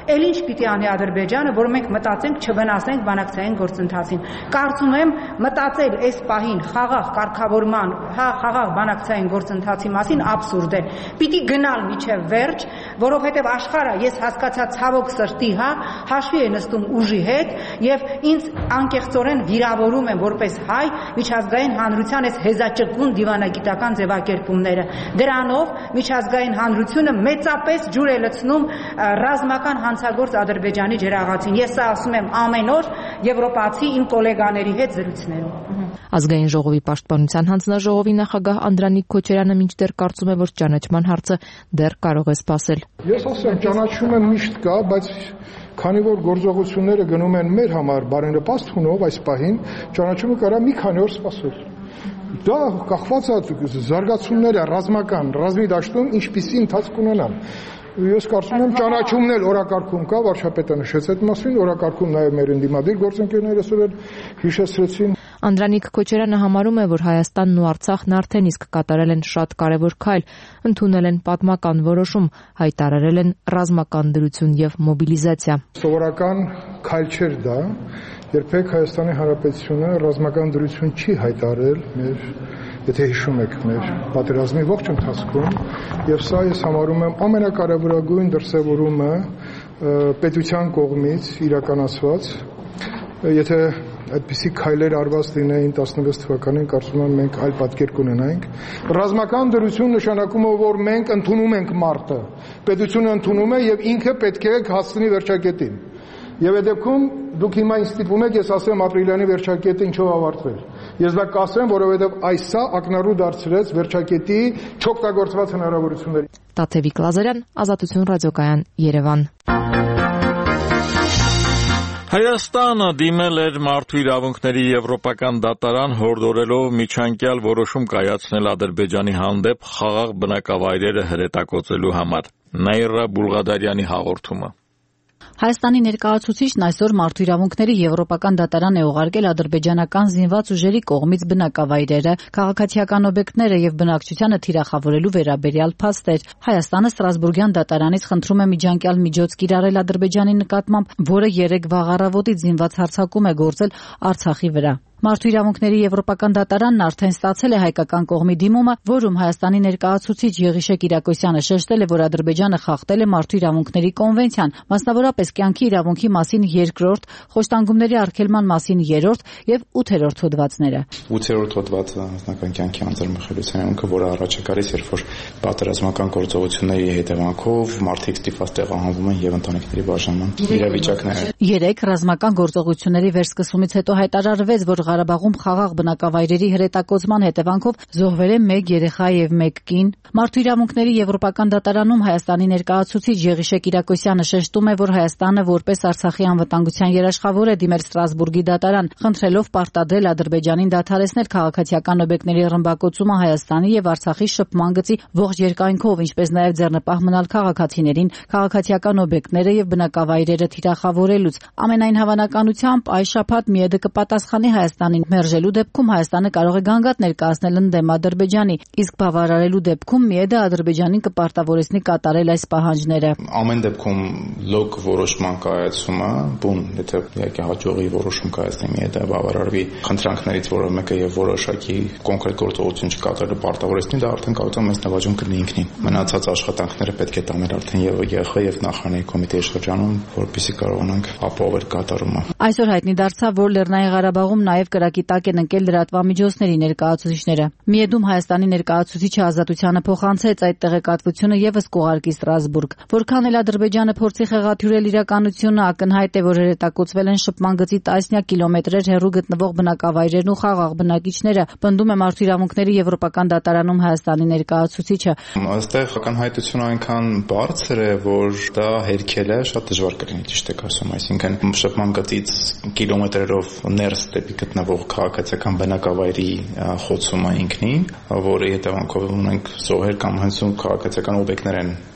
Էլ ինչ պիտի անի Ադրբեջանը, որ մենք մտածենք չվնասենք բանակցային գործընթացին։ Կարծում եմ մտածել այս պահին խաղաղ կարգավորման, հա խաղաղ բանակցային գործընթացի մասին աբսուրդ է։ Պիտի գնալ միջև վերջ, որովհետև աշխարհը, ես հասկացա ցավոք սրտի, հա, հաշվի է նստում ուժի հետ եւ ինձ անկեղծորեն վիրավորում են որպես հայ միջազգային հանրության այս հեզաճկուն դիվանագիտական ձևակերպումները։ Դրանով միջազգային հանրությունը մեծապես ջուր է լցնում ռազմական հանցագործ Ադրբեջանի ջրաղացին։ Ես սա ասում եմ ամեն օր եվրոպացի իմ գոլեգաների հետ զրույցներում։ Ազգային ժողովի պաշտպանության հանձնաժողովի նախագահ Անդրանիկ Քոչարյանը մինչդեռ կարծում է, որ ճանաչման հարցը դեռ կարող է սպասել։ Ես ասեմ, ճանաչումը միշտ կա, բայց քանի որ գործողությունները գնում են մեր համար բարենպաստ հունով այս պահին, ճանաչումը կարա մի քանի օր սպասել։ Դա կախված է զարգացումները ռազմական, ռազմի դաշտում ինչպիսի ընթացք ունենան։ Ես կարծում եմ ճանաչումն էլ օրակարգում կա, վարչապետը նշեց այդ մասին, օրակարգում նաև մեր ընդդիմադիր գործընկերները այսօր հիշեցրեցին։ Անդրանիկ Քոչարյանը համարում է, որ Հայաստանն ու Արցախն արդեն իսկ կատարել են շատ կարևոր քայլ, ընդունել են պատմական որոշում, հայտարարել են ռազմական դրություն եւ մոբիլիզացիա։ Սովորական քայլ չէր դա, երբեք Հայաստանի Հանրապետությունը ռազմական դրություն չի հայտարարել մեր, եթե հիշում եք, մեր պատերազմի ողջ ընթացքում, եւ սա ես համարում եմ ամենակարևորագույն դրսևորումը պետության կողմից իրականացված, եթե այդպիսի քայլեր արված լինեին տասնվեց թվականին, կարծում եմ մենք այլ պատկեր կունենայինք։ Ռազմական դրություն նշանակում է, որ մենք ընդունում ենք մարտը, պետությունը ընդունում է եւ ինքը պետք է հասցնի վերջակետին։ Եվ այդ դեպքում դուք հիմա ինձ ստիպում եք, ես ասեմ ապրիլյանի վերջակետը ինչով ավարտվել։ Ես դա կասեմ, որովհետև այս սա ակնառու դարձրեց վերջակետի չօգտագործված հնարավորությունների։ Տաթևիկ Լազարյան, Ազատություն ռադիոկայան, Երևան։ Հայաստանը դիմել էր մարդու իրավունքների եվրոպական դատարան հորդորելով միջանկյալ որոշում կայացնել Ադրբեջանի հանդեպ խաղաղ բնակավայրերը հրետակոծելու համար։ Նաիրա Բուլղադարյանի հաղորդումը։ Հայաստանի ներկայացուցիչն այսօր մարդու իրավունքների եվրոպական դատարան է ուղարկել ադրբեջանական զինված ուժերի կողմից բնակավայրերը, քաղաքացիական օբյեկտները եւ բնակչությանը թիրախավորելու վերաբերյալ փաստեր։ Հայաստանը Ստրասբուրգյան դատարանից խնդրում է միջանկյալ միջոց կիրառել Ադրբեջանի նկատմամբ, որը երեք վաղ առավոտից զինված հարձակում է գործել Արցախի վրա։ Մարդու իրավունքների եվրոպական դատարանն արդեն ստացել է հայկական կողմի դիմումը, որում Հայաստանի ներկայացուցիչ Եղիշե Կիրակոսյանը շեշտել է, որ Ադրբեջանը խախտել է մարդու իրավունքների կոնվենցիան, մասնավորապես կյանքի իրավունքի մասին երկրորդ, խոշտանգումների արգելման մասին երրորդ եւ ութերորդ հոդվածները։ ութերորդ հոդվածը անձնական կյանքի անձեռնմխելիության իրավունքը, որը առաջ է գալիս, երբ որ պատերազմական գործողությունների հետևանքով մարդիկ ստիպված տեղահանվում են եւ ընտանիքների բաժանման իրավիճակներ։ Երեք ռազմական գործողությունների վերսկսումից հետո հայտարարվեց, որ Ղարաբաղում խաղաղ բնակավայրերի հրետակոծման հետևանքով զոհվել է մեկ երեխա եւ մեկ կին։ Մարդու իրավունքների եվրոպական դատարանում Հայաստանի ներկայացուցիչ Եղիշե Կիրակոսյանը շեշտում է, որ Հայաստանը որպես Արցախի անվտանգության երաշխավոր է դիմել Ստրասբուրգի դատարան, խնդրելով պարտադրել Ադրբեջանին դադարեցնել քաղաքացիական օբյեկտների ռմբակոծումը Հայաստանի եւ Արցախի շփման գծի ողջ երկայնքով, ինչպես նաեւ ձեռնպահ մնալ քաղաքացիներին, քաղաքացիական օբյեկտները եւ բնակավայրերը թիրախավորելուց։ Ամենայն հավանականությամբ այս շաբաթ ՄԻԵԴ կպատասխանի Հայաստանին մերժելու դեպքում Հայաստանը կարող է գանգատ ներկայացնել ընդդեմ Ադրբեջանի, իսկ բավարարելու դեպքում ՄԻԵԴ-ը Ադրբեջանին կպարտավորեցնի կատարել այս պահանջները։ Ամեն դեպքում լոկ որոշման կայացումը, բուն, եթե իհարկե հաջողի որոշում կայացնի ՄԻԵԴ-ը բավարարվի խնդրանքներից որը մեկը եւ որոշակի կոնկրետ գործողություն չկատարելու պարտավորեցնի, դա արդեն կարող է մեծ նվաճում կլինի ինքնին։ Մնացած աշխատանքները պետք է տանել արդեն եւ ԵԽ եւ նախարարի կոմիտեի շրջանում, որպեսզի կարողանանք ապահովել կատարումը։ Այսօր հայտնի դարձավ, որ Լեռնային Ղարաբաղում նաև կրակի տակ են ընկել լրատվամիջոցների ներկայացուցիչները։ ՄԻԵԴ-ում Հայաստանի ներկայացուցիչը Ազատությանը փոխանցեց այդ տեղեկատվությունը եւս կուղարկի Ստրասբուրգ։ Որքան էլ Ադրբեջանը փորձի խեղաթյուրել իրականությունը, ակնհայտ է, որ հրետակոծվել են շփման գծի տասնյակ կիլոմետրեր հեռու գտնվող բնակավայրերն ու խաղաղ բնակիչները, պնդում է մարդու իրավունքների եվրոպական դատարանում Հայաստանի ներկայացուցիչը։ Այստեղ ակնհայտությունը այնքան բարձր է, որ դա հերքելը շատ դժվար կլինի, ճիշտ եք ասում, այսինքն շփման գծից կիլոմետրերով ներս դեպի գտնվող քաղաքացիական բնակավայրի խոցումը ինքնին, որի հետևանքով ունենք զոհեր կամ հենց քաղաքացիական օբյեկտներ են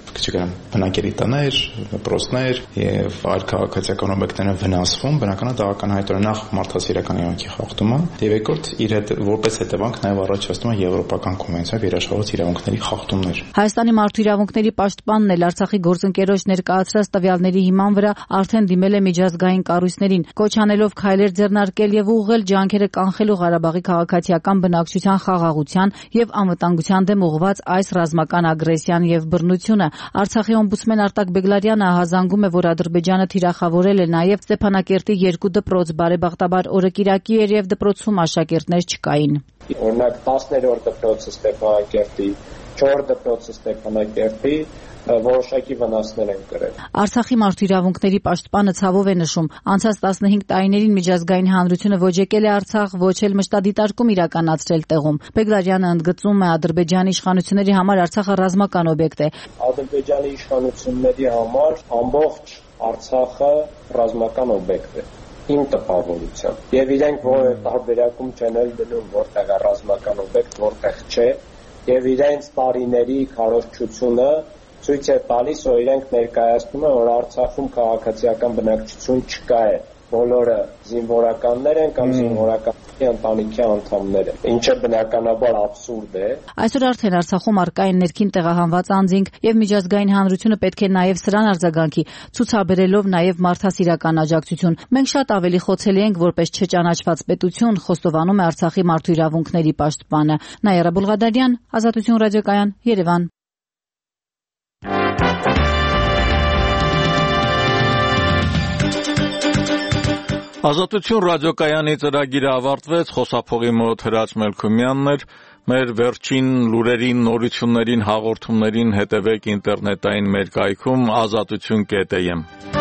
չգիտեմ, բնակելի տներ, դպրոցներ եւ այլ քաղաքացիական օբյեկտներ վնասվում, բնականաբար դա ակնհայտորեն նախ մարդասիրական իրավունքի խախտում է, եւ երկրորդ իր հետ որպես հետևանք նաեւ առաջացնում է եվրոպական կոնվենցիայով երաշխավորված իրավունքների խախտումներ։ Հայաստանի մարդու իրավունքների պաշտպանն էլ Արցախի գործընկերոջ ներկայացրած տվյալների հիման վրա արդեն դիմել է միջազգային կառույցներին, կոչ անելով քայլեր ձեռնարկել եւ ուղղել ջանքերը կանխելու Ղարաբաղի քաղաքացիական բնակչության խաղաղության եւ անվտանգության դեմ ուղղված այս ռազմական ագրեսիան եւ բռնությունը։ Արցախի օմբուդսմեն Արտակ Բեգլարյանը հազանգում է, որ Ադրբեջանը թիրախավորել է նաեւ Ստեփանակերտի երկու դպրոց, բարեբախտաբար օրը կիրակի էր եւ դպրոցում աշակերտներ չկային։ Օրինակ տասներորդ դպրոցը Ստեփանակերտի, չորրորդ դպրոցը Ստեփանակերտի որոշակի վնասներ են կրել։ Արցախի մարդու իրավունքների պաշտպանը ցավով է նշում, անցած տասնհինգ տարիներին միջազգային հանրությունը ոչ եկել է Արցախ, ոչ էլ մշտադիտարկում իրականացրել տեղում։ Բեգլարյանը ընդգծում է, Ադրբեջանի իշխանությունների համար Արցախը ռազմական օբյեկտ է։ Ադրբեջանի իշխանությունների համար ամբողջ Արցախը ռազմական օբյեկտ է։ Իմ տպավորությամբ։ Եվ իրենք որևէ տարբերակում չեն դնում, որտեղ է ռազմական օբյեկտ, որտեղ չէ, եւ իրենց տարիների քարոզչությունը ցույց է տալիս, որ իրենք ներկայացնում են, որ Արցախում քաղաքացիական բնակչություն չկա է, բոլորը զինվորականներ են կամ զինվորականների ընտանիքի անդամներ են, ինչը բնականաբար աբսուրդ է։ Այսօր արդեն Արցախում առկա են ներքին տեղահանված անձինք եւ միջազգային հանրությունը պետք է նաեւ սրան արձագանքի, ցուցաբերելով նաեւ մարդասիրական աջակցություն։ Մենք շատ ավելի խոցելի ենք որպես չճանաչված պետություն, խոստովանում է Արցախի մարդու իրավունքների պաշտպանը։ Նաիրա Բուլղադարյան, Ազատություն ռադիոկայան, Երևան։ Ազատություն ռադիոկայանի ծրագիրը ավարտվեց, խոսափողի մոտ Հրաչ Մելքումյանն էր, մեր վերջին լուրերին, նորություններին, հաղորդումներին հետևեք ինտերնետային մեր կայքում ազատություն կետ է եմ։